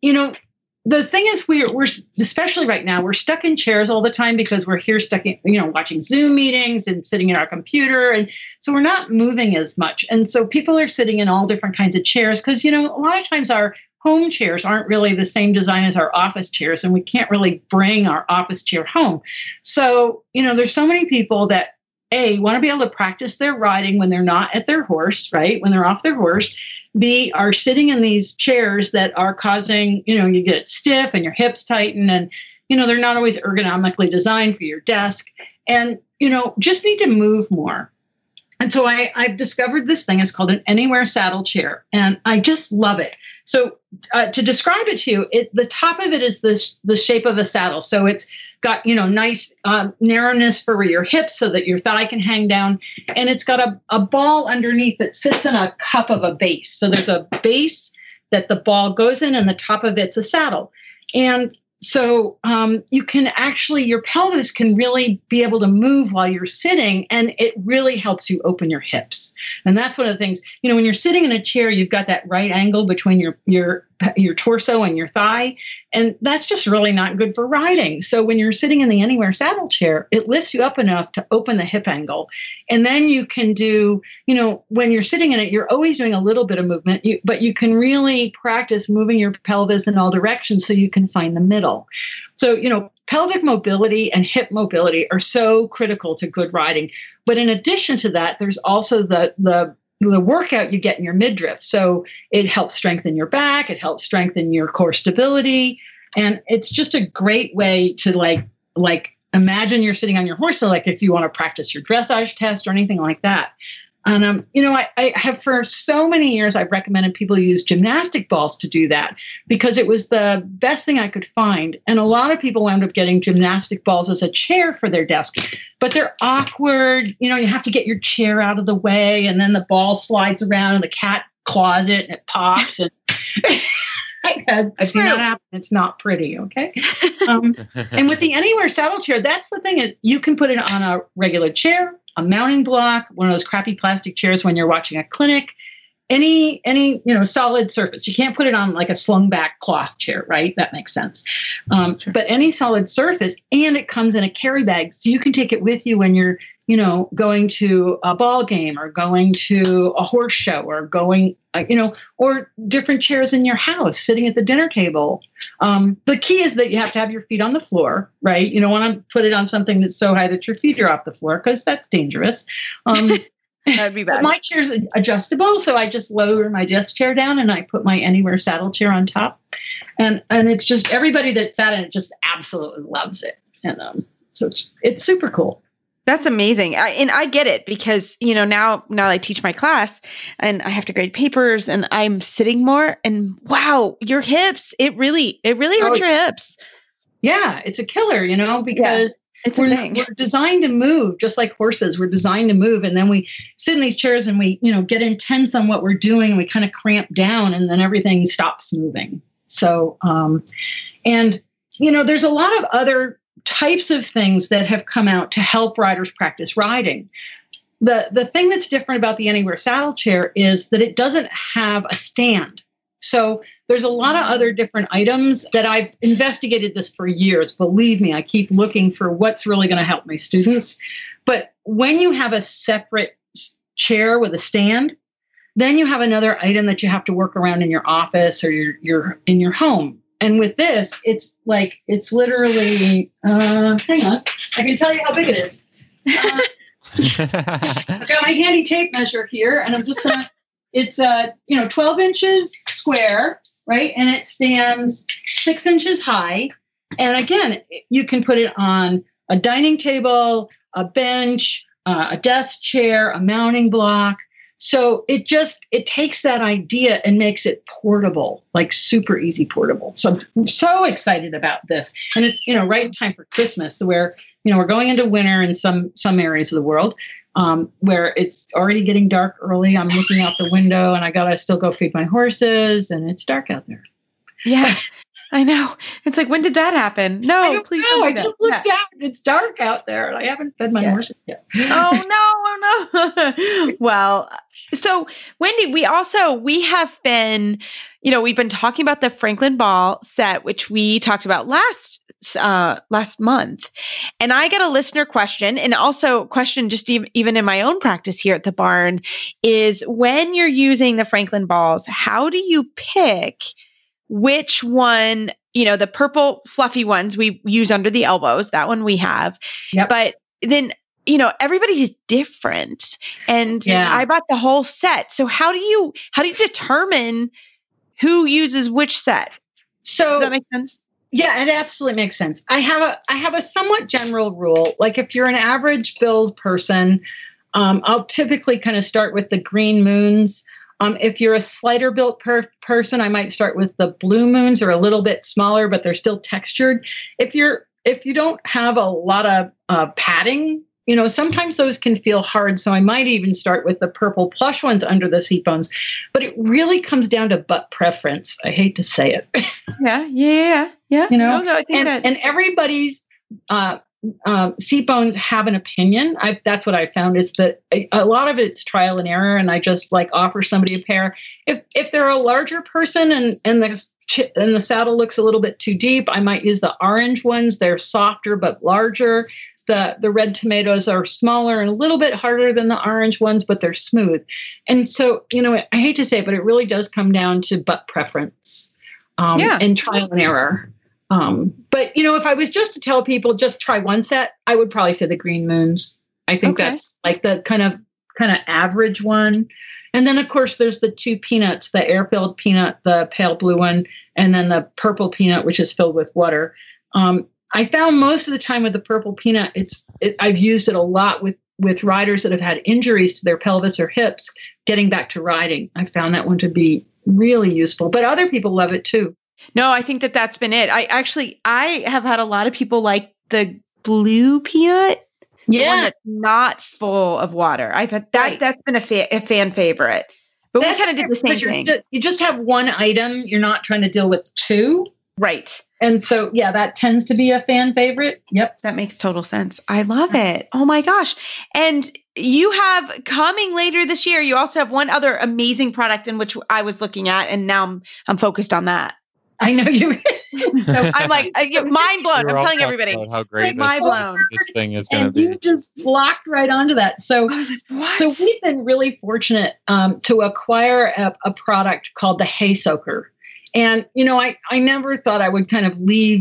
the thing is, we're especially right now, we're stuck in chairs all the time because we're here stuck in, watching Zoom meetings and sitting in our computer. And so we're not moving as much. And so people are sitting in all different kinds of chairs because, a lot of times our home chairs aren't really the same design as our office chairs, and we can't really bring our office chair home. So, there's so many people that want to be able to practice their riding when they're not at their horse, right? When they're off their horse. B, are sitting in these chairs that are causing, you get stiff and your hips tighten and, they're not always ergonomically designed for your desk and, just need to move more. And so I've discovered this thing. It's called an Anywhere Saddle Chair, and I just love it. So to describe it to you, the top of it is the shape of a saddle. So it's got, nice narrowness for your hips so that your thigh can hang down. And it's got a ball underneath that sits in a cup of a base. So there's a base that the ball goes in, and the top of it's a saddle. And so you can actually, your pelvis can really be able to move while you're sitting, and it really helps you open your hips. And that's one of the things, when you're sitting in a chair, you've got that right angle between your torso and your thigh, and that's just really not good for riding. So when you're sitting in the Anywhere Saddle Chair, it lifts you up enough to open the hip angle. And then you can do, when you're sitting in it, you're always doing a little bit of movement, but you can really practice moving your pelvis in all directions so you can find the middle. So, pelvic mobility and hip mobility are so critical to good riding. But in addition to that, there's also the workout you get in your midriff. So it helps strengthen your back. It helps strengthen your core stability. And it's just a great way to like imagine you're sitting on your horse. So like if you want to practice your dressage test or anything like that. And, I have for so many years, I've recommended people use gymnastic balls to do that because it was the best thing I could find. And a lot of people wound up getting gymnastic balls as a chair for their desk, but they're awkward. You have to get your chair out of the way, and then the ball slides around and the cat claws it and it pops. And I've seen that happen. It's not pretty. Okay. And with the Anywhere Saddle Chair, that's the thing. You can put it on a regular chair, a mounting block, one of those crappy plastic chairs when you're watching a clinic, any solid surface. You can't put it on like a slung back cloth chair, right? That makes sense. Sure. But any solid surface, and it comes in a carry bag. So you can take it with you when you're, going to a ball game or going to a horse show or going, or different chairs in your house, sitting at the dinner table. The key is that you have to have your feet on the floor, right? You don't want to put it on something that's so high that your feet are off the floor because that's dangerous. That'd be bad. My chair's adjustable, so I just lower my desk chair down and I put my Anywhere Saddle Chair on top. And it's just everybody that sat in it just absolutely loves it. And so it's super cool. That's amazing. I get it because, now I teach my class and I have to grade papers and I'm sitting more and wow, your hips, it really hurts your hips. Yeah, it's a killer, because we're designed to move just like horses. We're designed to move. And then we sit in these chairs and we, get intense on what we're doing and we kind of cramp down and then everything stops moving. So, there's a lot of other types of things that have come out to help riders practice riding. the thing that's different about the Anywhere saddle chair is that it doesn't have a stand. So there's a lot of other different items that I've investigated this for years. Believe me, I keep looking for what's really going to help my students. But when you have a separate chair with a stand, then you have another item that you have to work around in your office or your in your home. And with this, it's literally, hang on, I can tell you how big it is. I've got my handy tape measure here, and I'm just going to, it's 12 inches square, right? And it stands 6 inches high. And again, you can put it on a dining table, a bench, a desk chair, a mounting block. So it takes that idea and makes it portable, like super easy portable. So I'm so excited about this. And it's, right in time for Christmas, where, we're going into winter in some areas of the world, where it's already getting dark early. I'm looking out the window and I got to still go feed my horses, and it's dark out there. Yeah, I know. It's like, when did that happen? No, please don't do that. I just looked out and it's dark out there and I haven't fed my horses yet. Oh, no. Well, so Wendy, we have been, we've been talking about the Franklin Ball set, which we talked about last month. And I got a listener question, and also a question just even in my own practice here at the barn, is when you're using the Franklin balls, how do you pick which one, the purple fluffy ones we use under the elbows, that one we have. Yep. But then, everybody's different. And I bought the whole set. So how do you determine who uses which set? So does that make sense? Yeah, it absolutely makes sense. I have a somewhat general rule. Like if you're an average build person, I'll typically kind of start with the green moons. If you're a slighter built person, I might start with the blue moons. They're a little bit smaller, but they're still textured. If you don't have a lot of padding, sometimes those can feel hard. So I might even start with the purple plush ones under the seat bones. But it really comes down to butt preference. I hate to say it. Yeah. No, I think and everybody's seat bones have an opinion. That's what I found, is that a lot of it's trial and error, and I just offer somebody a pair. If they're a larger person and the saddle looks a little bit too deep, I might use the orange ones. They're softer but larger. The red tomatoes are smaller and a little bit harder than the orange ones, but they're smooth. And so, I hate to say it, but it really does come down to butt preference and trial and error. But if I was just to tell people just try one set, I would probably say the green moons. I think that's like the kind of average one. And then of course there's the two peanuts, the air-filled peanut, the pale blue one, and then the purple peanut, which is filled with water. I found most of the time with the purple peanut, I've used it a lot with riders that have had injuries to their pelvis or hips getting back to riding. I found that one to be really useful, but other people love it too. No, I think that's been it. I have had a lot of people like the blue peanut. Yeah. One that's not full of water. I thought that's been a fan favorite. But we kind of did the same thing. You just have one item. You're not trying to deal with two. Right. And so, that tends to be a fan favorite. Yep. That makes total sense. I love it. Oh my gosh. And you have coming later this year, you also have one other amazing product in which I was looking at, and now I'm focused on that. I know you. So I'm like, mind blown. I'm telling everybody. How great this thing is going to be. You just blocked right onto that. So we've been really fortunate to acquire a product called the Hay Soaker. And, I never thought I would kind of leave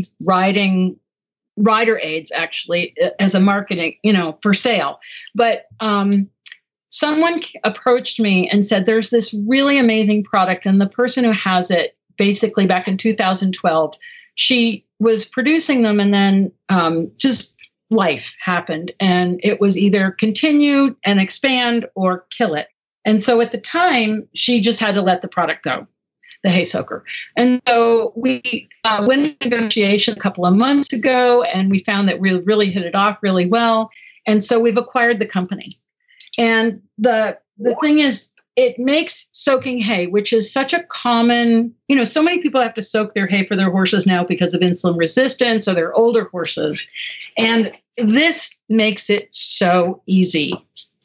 rider aids actually as a marketing, for sale. But someone approached me and said, there's this really amazing product. And the person who has it, basically back in 2012, she was producing them, and then just life happened, and it was either continue and expand or kill it. And so at the time, she just had to let the product go, the Hay Soaker. And so we went in negotiation a couple of months ago, and we found that we really hit it off really well. And so we've acquired the company. And the thing is, it makes soaking hay, which is such a common, so many people have to soak their hay for their horses now because of insulin resistance or their older horses. And this makes it so easy.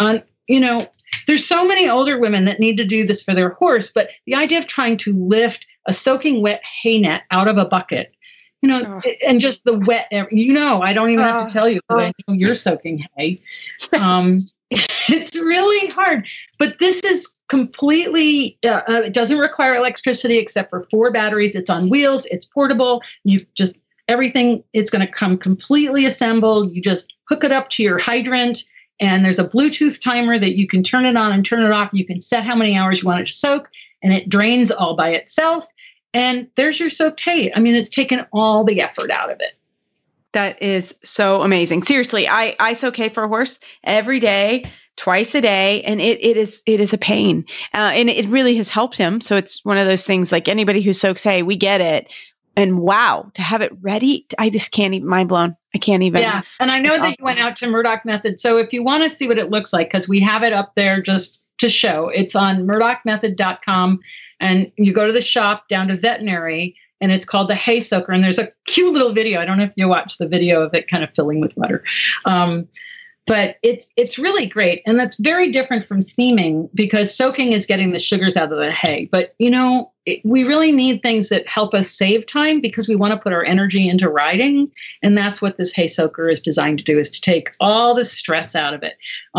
there's so many older women that need to do this for their horse, but the idea of trying to lift a soaking wet hay net out of a bucket, and just the wet, I don't even have to tell you because I know you're soaking hay. It's really hard, but this is completely, it doesn't require electricity except for 4 batteries. It's on wheels. It's portable. Everything, it's going to come completely assembled. You just hook it up to your hydrant, and there's a Bluetooth timer that you can turn it on and turn it off. You can set how many hours you want it to soak, and it drains all by itself. And there's your soaked hay. I mean, it's taken all the effort out of it. That is so amazing. Seriously, I soak hay for a horse every day, twice a day, and it is a pain. And it really has helped him. So it's one of those things, like anybody who soaks hay, we get it. And wow, to have it ready, I just can't even, mind blown. I can't even. Yeah. And I know that you went out to Murdoch Method. So if you want to see what it looks like, because we have it up there just to show, it's on murdochmethod.com, and you go to the shop down to veterinary, and it's called the Hay Soaker. And there's a cute little video. I don't know if you watched the video of it kind of filling with butter. But it's really great. And that's very different from steaming, because soaking is getting the sugars out of the hay. But, we really need things that help us save time, because we want to put our energy into riding. And that's what this Hay Soaker is designed to do, is to take all the stress out of it.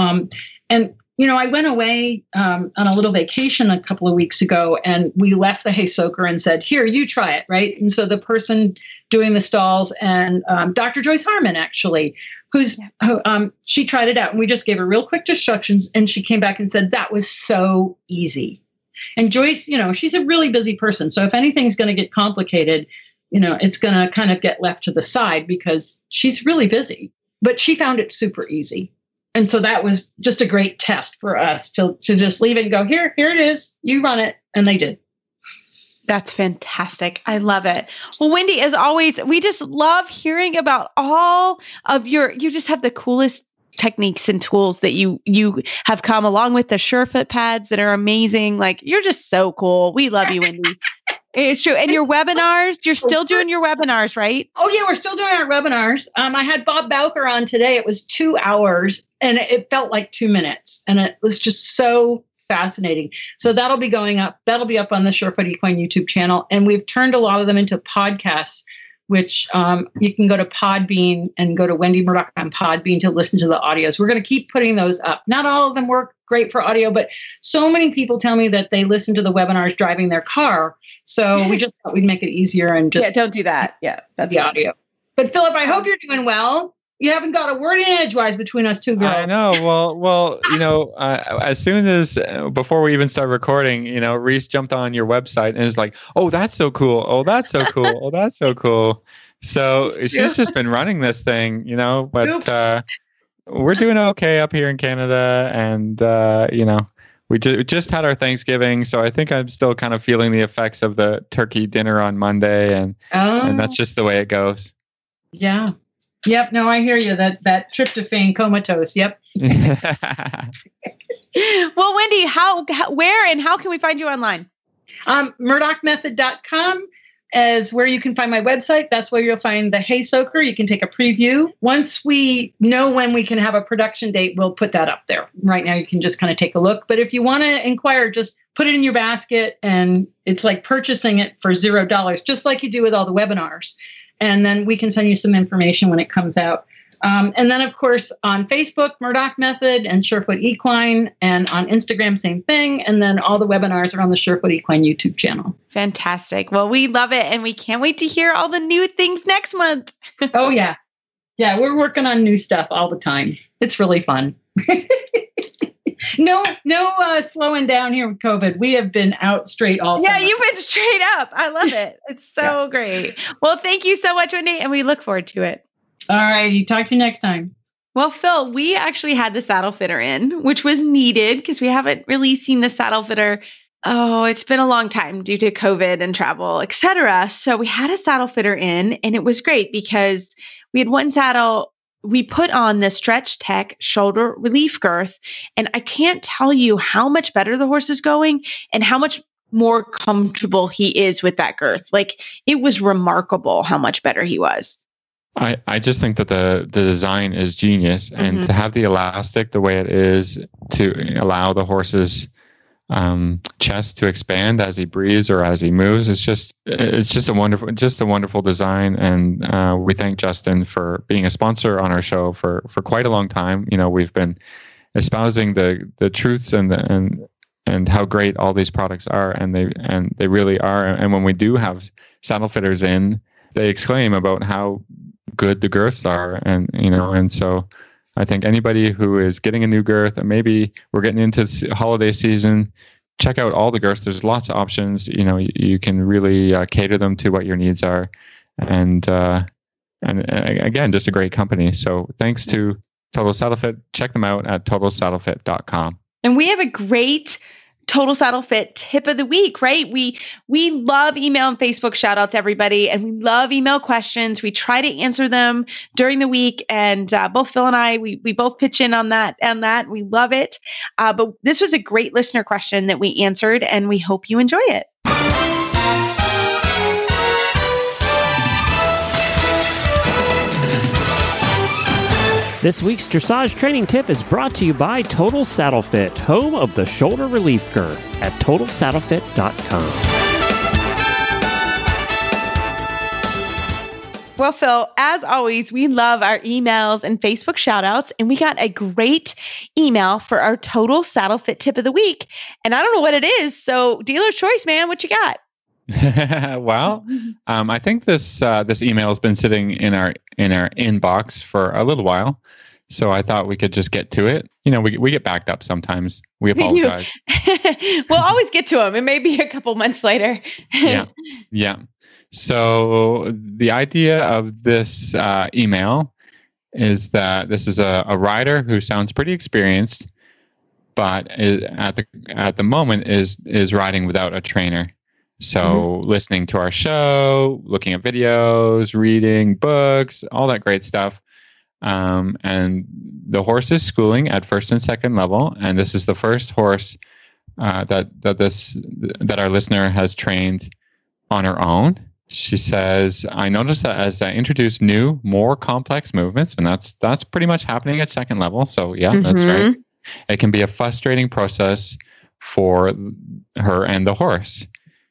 I went away on a little vacation a couple of weeks ago, and we left the Hay Soaker and said, here, you try it, right? And so the person doing the stalls, and Dr. Joyce Harmon, actually, she tried it out, and we just gave her real quick instructions, and she came back and said, that was so easy. And Joyce, she's a really busy person. So if anything's going to get complicated, it's going to kind of get left to the side, because she's really busy. But she found it super easy. And so that was just a great test for us to just leave it and go, here it is, you run it. And they did. That's fantastic. I love it. Well, Wendy, as always, we just love hearing about all of you just have the coolest techniques and tools that you have come along with the Surefoot pads that are amazing. Like, you're just so cool. We love you, Wendy. It's true. And your webinars, you're still doing your webinars, right? Oh yeah, we're still doing our webinars. I had Bob Bowker on today. It was 2 hours, and it felt like 2 minutes, and it was just so fascinating. So that'll be going up. That'll be up on the Surefoot Equine YouTube channel. And we've turned a lot of them into podcasts, which you can go to Podbean and go to Wendy Murdoch on Podbean to listen to the audios. We're going to keep putting those up. Not all of them work great for audio, but so many people tell me that they listen to the webinars driving their car. So we just thought we'd make it easier and just don't do that. Yeah, that's the audio. But Philip, I hope you're doing well. You haven't got a word in edgewise between us two girls. I know. Well, as soon as before we even start recording, Reese jumped on your website and is like, "Oh, that's so cool! Oh, that's so cool! Oh, that's so cool!" So she's just been running this thing, But we're doing okay up here in Canada, and we just had our Thanksgiving, so I think I'm still kind of feeling the effects of the turkey dinner on Monday, and that's just the way it goes. Yeah. Yep. No, I hear you. That tryptophan comatose. Yep. Well, Wendy, where and how can we find you online? murdochmethod.com is where you can find my website. That's where you'll find the Hay Soaker. You can take a preview. Once we know when we can have a production date, we'll put that up there. Right now, you can just kind of take a look. But if you want to inquire, just put it in your basket, and it's like purchasing it for $0, just like you do with all the webinars. And then we can send you some information when it comes out. And then, of course, on Facebook, Murdoch Method and Surefoot Equine, and on Instagram, same thing. And then all the webinars are on the Surefoot Equine YouTube channel. Fantastic. Well, we love it. And we can't wait to hear all the new things next month. Oh, yeah. Yeah, we're working on new stuff all the time. It's really fun. No slowing down here with COVID. We have been out straight all summer. Yeah, you've been straight up. I love it. It's so great. Well, thank you so much, Wendy, and we look forward to it. All righty. Talk to you next time. Well, Phil, we actually had the saddle fitter in, which was needed because we haven't really seen the saddle fitter. Oh, it's been a long time due to COVID and travel, etc. So we had a saddle fitter in, and it was great because we had one saddle. We put on the Stretch Tech shoulder relief girth, and I can't tell you how much better the horse is going and how much more comfortable he is with that girth. Like, it was remarkable how much better he was. I just think that the design is genius, and to have the elastic the way it is to allow the horse's chest to expand as he breathes or as he moves, it's just a wonderful design. And we thank Justin for being a sponsor on our show for quite a long time. We've been espousing the truths and how great all these products are, and they really are. And when we do have saddle fitters in, they exclaim about how good the girths are, and so I think anybody who is getting a new girth, and maybe we're getting into the holiday season, check out all the girths. There's lots of options. You can really cater them to what your needs are, and again, just a great company. So thanks to Total Saddle Fit. Check them out at totalsaddlefit.com. And we have a great Total Saddle Fit tip of the week, right? We love email and Facebook shout outs, everybody, and we love email questions. We try to answer them during the week, and both Phil and I, we both pitch in on that. We love it. But this was a great listener question that we answered, and we hope you enjoy it. This week's dressage training tip is brought to you by Total Saddle Fit, home of the shoulder relief girth at totalsaddlefit.com. Well, Phil, as always, we love our emails and Facebook shout outs, and we got a great email for our Total Saddle Fit tip of the week. And I don't know what it is. So dealer's choice, man, what you got? Well, I think this email has been sitting in our inbox for a little while, so I thought we could just get to it. We get backed up sometimes. We apologize. We'll always get to them. It may be a couple months later. Yeah. So the idea of this email is that this is a rider who sounds pretty experienced, but at the moment is riding without a trainer. So listening to our show, looking at videos, reading books, all that great stuff. And the horse is schooling at first and second level. And this is the first horse that our listener has trained on her own. She says, I noticed that as I introduce new, more complex movements, and that's pretty much happening at second level. So yeah, that's right. It can be a frustrating process for her and the horse.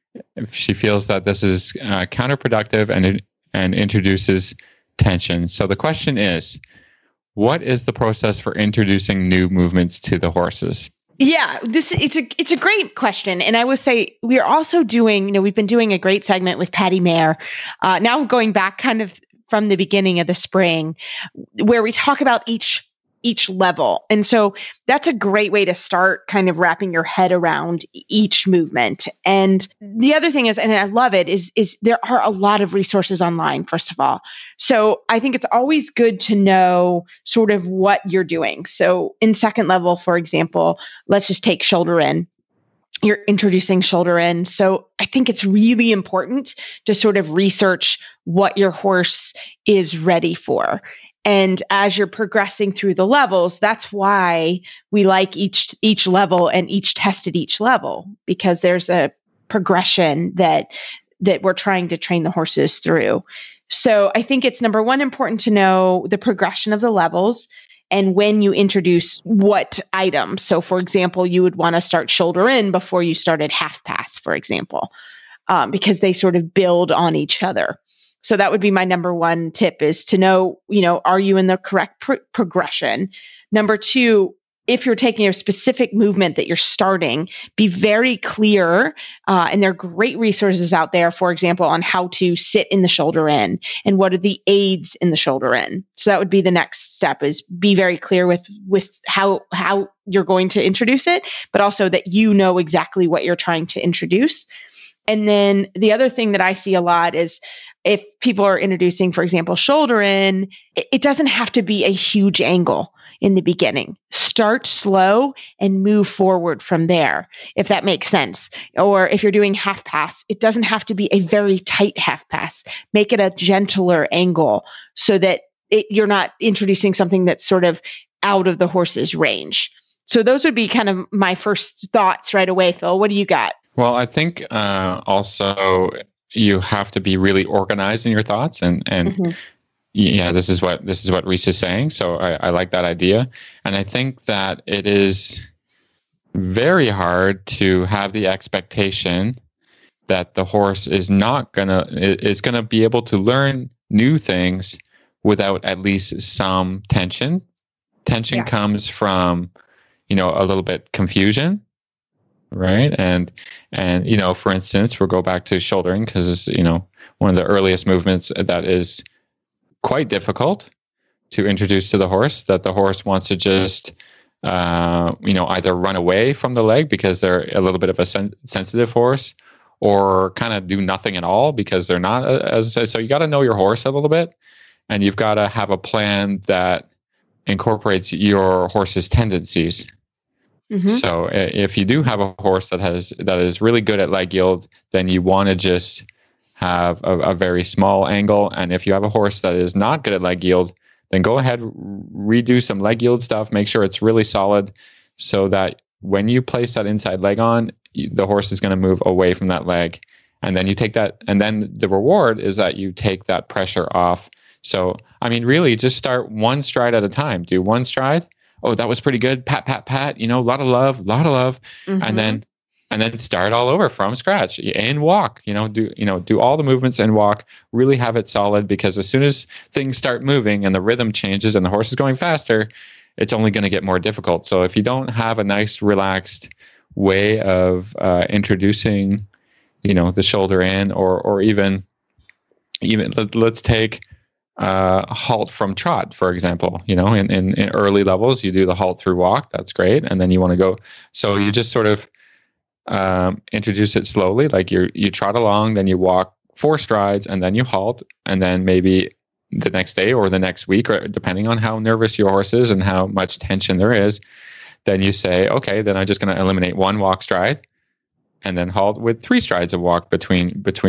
If she feels that this is counterproductive and introduces tension. So the question is, what is the process for introducing new movements to the horses? Yeah, it's a great question. And I would say we are also doing, we've been doing a great segment with Patty Mayer, now going back kind of from the beginning of the spring, where we talk about each level. And so that's a great way to start kind of wrapping your head around each movement. And the other thing is, and I love it, is there are a lot of resources online, first of all. So I think it's always good to know sort of what you're doing. So in second level, for example, let's just take shoulder in. You're introducing shoulder in. So I think it's really important to sort of research what your horse is ready for. And as you're progressing through the levels, that's why we like each level and each test at each level, because there's a progression that we're trying to train the horses through. So I think it's number one, important to know the progression of the levels and when you introduce what item. So for example, you would want to start shoulder in before you started half pass, for example, because they sort of build on each other. So that would be my number one tip, is to know, are you in the correct progression? Number two, if you're taking a specific movement that you're starting, be very clear. And there are great resources out there, for example, on how to sit in the shoulder in and what are the aids in the shoulder in. So that would be the next step, is be very clear with how you're going to introduce it, but also that you know exactly what you're trying to introduce. And then the other thing that I see a lot is, if people are introducing, for example, shoulder in, it doesn't have to be a huge angle in the beginning. Start slow and move forward from there, if that makes sense. Or if you're doing half pass, it doesn't have to be a very tight half pass. Make it a gentler angle so that you're not introducing something that's sort of out of the horse's range. So those would be kind of my first thoughts right away, Phil. What do you got? Well, I think also you have to be really organized in your thoughts and this is what Reese is saying. So I like that idea. And I think that it is very hard to have the expectation that the horse is gonna be able to learn new things without at least some tension. Tension comes from, a little bit confusion, right? And for instance, we'll go back to shouldering, because it's, one of the earliest movements that is quite difficult to introduce to the horse, that the horse wants to just either run away from the leg because they're a little bit of a sensitive horse, or kind of do nothing at all because they're not, as I said. So you got to know your horse a little bit, and you've got to have a plan that incorporates your horse's tendencies. Mm-hmm. So if you do have a horse that is really good at leg yield, then you want to just have a very small angle. And if you have a horse that is not good at leg yield, then go ahead, redo some leg yield stuff, make sure it's really solid, so that when you place that inside leg on, the horse is going to move away from that leg. And then you take that, and then the reward is that you take that pressure off. So, really just start one stride at a time. Do one stride. Oh, that was pretty good. Pat, pat, pat, a lot of love. Mm-hmm. And then start all over from scratch and walk, do all the movements and walk, really have it solid, because as soon as things start moving and the rhythm changes and the horse is going faster, it's only going to get more difficult. So if you don't have a nice, relaxed way of introducing, the shoulder in, or even let's take halt from trot, for example. In early levels, you do the halt through walk. That's great. And then you want to go. So you just sort of introduce it slowly, like you trot along, then you walk 4 strides, and then you halt, and then maybe the next day or the next week, or depending on how nervous your horse is and how much tension there is, then you say, okay, then I'm just going to eliminate 1 walk stride, and then halt with 3 strides of walk between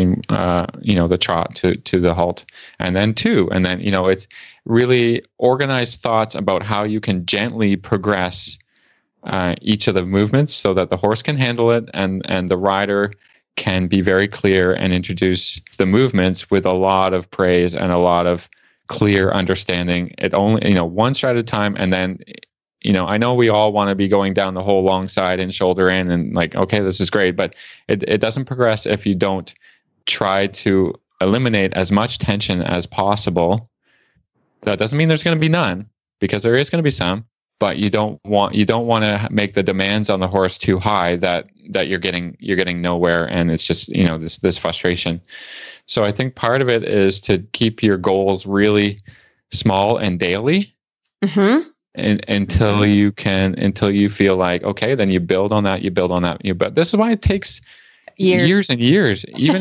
the trot to the halt, and then 2, and then it's really organized thoughts about how you can gently progress each of the movements so that the horse can handle it, and the rider can be very clear and introduce the movements with a lot of praise and a lot of clear understanding. It only, 1 stride at a time. And then, I know we all want to be going down the whole long side and shoulder in, and like, okay, this is great, but it doesn't progress if you don't try to eliminate as much tension as possible. That doesn't mean there's going to be none, because there is going to be some. But you don't want to make the demands on the horse too high that you're getting nowhere, and it's just this frustration. So I think part of it is to keep your goals really small and daily, mm-hmm. until you feel like, okay, then you build on that. But this is why it takes years and years. Even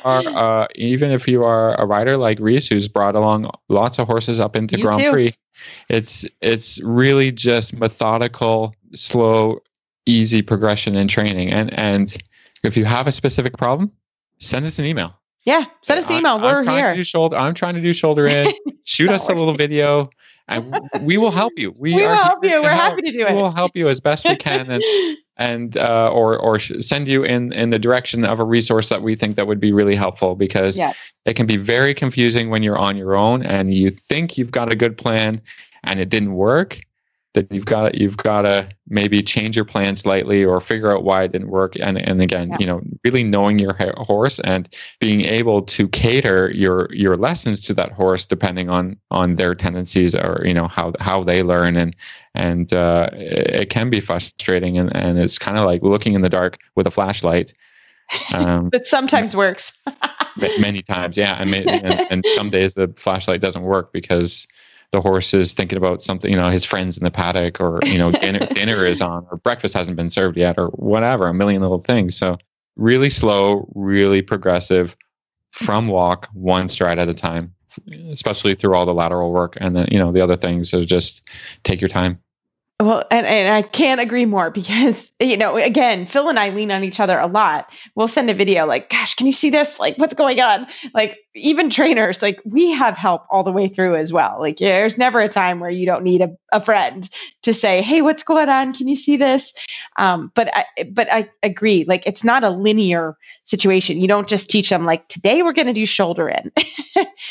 if you are a rider like Reese, who's brought along lots of horses up into Grand Prix. It's really just methodical, slow, easy progression and training. And if you have a specific problem, send us an email. Yeah, send us an email. We're here. I'm trying to do shoulder in. Shoot us a little video, and we will help you. We will help you. We're happy to do it. We will help you as best we can, and send you in the direction of a resource that we think that would be really helpful, because it can be very confusing when you're on your own and you think you've got a good plan and it didn't work. That you've got to maybe change your plan slightly or figure out why it didn't work. And again, really knowing your horse and being able to cater your lessons to that horse depending on their tendencies, or how they learn, and it can be frustrating, and it's kind of like looking in the dark with a flashlight. But sometimes works. Many times, yeah. And some days the flashlight doesn't work because the horse is thinking about something, his friends in the paddock, or, dinner is on, or breakfast hasn't been served yet, or whatever, a million little things. So really slow, really progressive, from walk, 1 stride at a time, especially through all the lateral work. And then, the other things are just take your time. Well, and I can't agree more, because, again, Phil and I lean on each other a lot. We'll send a video like, gosh, can you see this? Like, what's going on? Like, even trainers, like, we have help all the way through as well. Like, there's never a time where you don't need a friend to say, hey, what's going on? Can you see this? But I agree. Like, it's not a linear situation. You don't just teach them like, today we're going to do shoulder in.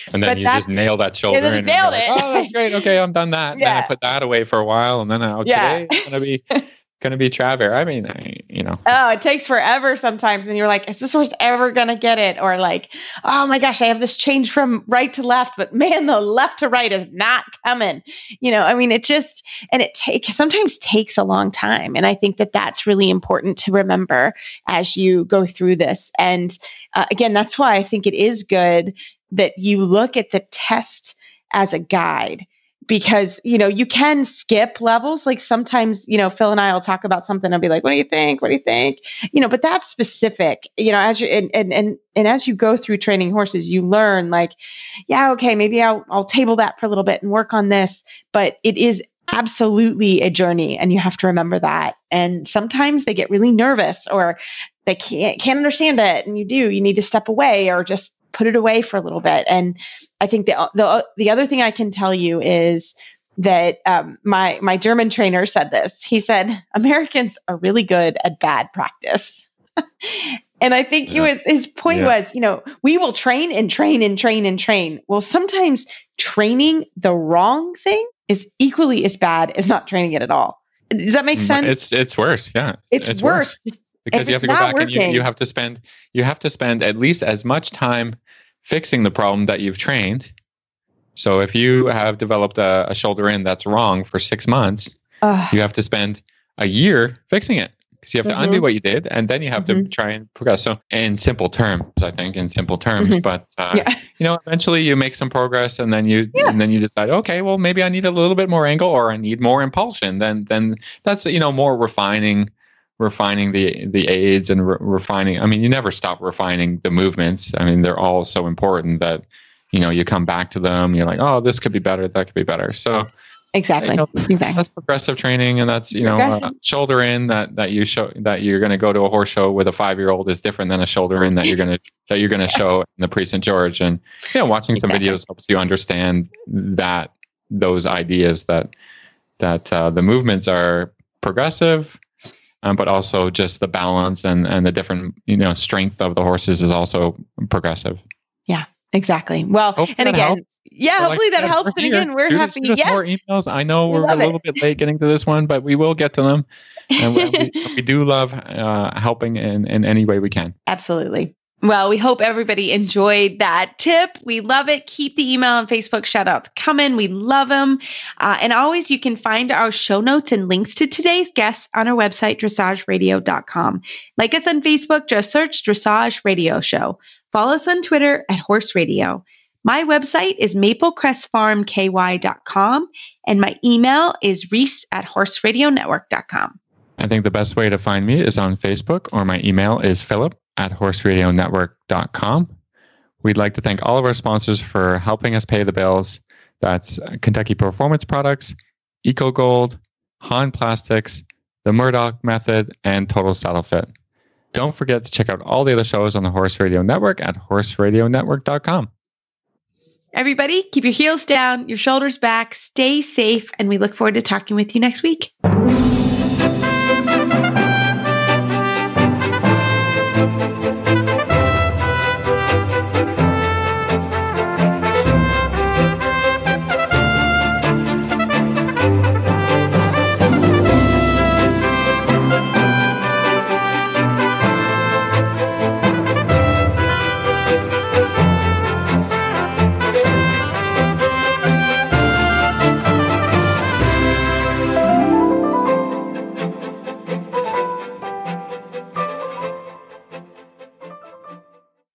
And then you just nail that shoulder. Yeah, just nailed it. Oh, that's great. Okay, I'm done that. Yeah. Then I put that away for a while, and then today it's gonna be Travers. I mean, Oh, it takes forever sometimes, and you're like, is this horse ever gonna get it? Or like, oh my gosh, I have this change from right to left, but man, the left to right is not coming. I mean, it sometimes takes a long time, and I think that that's really important to remember as you go through this. And again, that's why I think it is good that you look at the test as a guide. Because, you can skip levels. Like sometimes, Phil and I will talk about something and be like, what do you think? What do you think? But that's specific, as you, and as you go through training horses, you learn like, yeah, okay, maybe I'll table that for a little bit and work on this, but it is absolutely a journey. And you have to remember that. And sometimes they get really nervous or they can't understand it. And you need to step away or just put it away for a little bit. And I think the other thing I can tell you is that my German trainer said this. He said, Americans are really good at bad practice. And I think his point was, we will train and train and train and train. Well, sometimes training the wrong thing is equally as bad as not training it at all. Does that make sense? It's worse. Yeah. It's worse. Because you have to go back and you have to spend at least as much time fixing the problem that you've trained. So if you have developed a shoulder in that's wrong for 6 months, you have to spend a year fixing it because you have to undo what you did, and then you have to try and progress. So in simple terms, but eventually you make some progress, and then you decide, okay, well maybe I need a little bit more angle, or I need more impulsion. Then that's more refining the aids and refining. I mean, you never stop refining the movements. I mean, they're all so important that, you come back to them. You're like, oh, this could be better. That could be better. So exactly. That's progressive training. And that's, shoulder in that you're going to go to a horse show with a 5-year-old is different than a shoulder in that you're going to show in the Prix St. George. And, watching some videos helps you understand those ideas that the movements are progressive. But also just the balance and the different, strength of the horses is also progressive. Yeah, exactly. Well, and again, helps. Hopefully that helps. And again, we're happy. More emails. I know we're a little bit late getting to this one, but we will get to them. And we do love helping in any way we can. Absolutely. Well, we hope everybody enjoyed that tip. We love it. Keep the email and Facebook shout outs coming. We love them. And always, you can find our show notes and links to today's guests on our website, dressageradio.com. Like us on Facebook, just search Dressage Radio Show. Follow us on Twitter at Horse Radio. My website is maplecrestfarmky.com, and my email is reese@horseradionetwork.com. I think the best way to find me is on Facebook, or my email is philip@horseradionetwork.com. We'd like to thank all of our sponsors for helping us pay the bills. That's Kentucky Performance Products, EcoGold, Han Plastics, the Murdoch Method, and Total Saddle Fit. Don't forget to check out all the other shows on the Horse Radio Network at horseradionetwork.com. Everybody, keep your heels down, your shoulders back, stay safe, and we look forward to talking with you next week.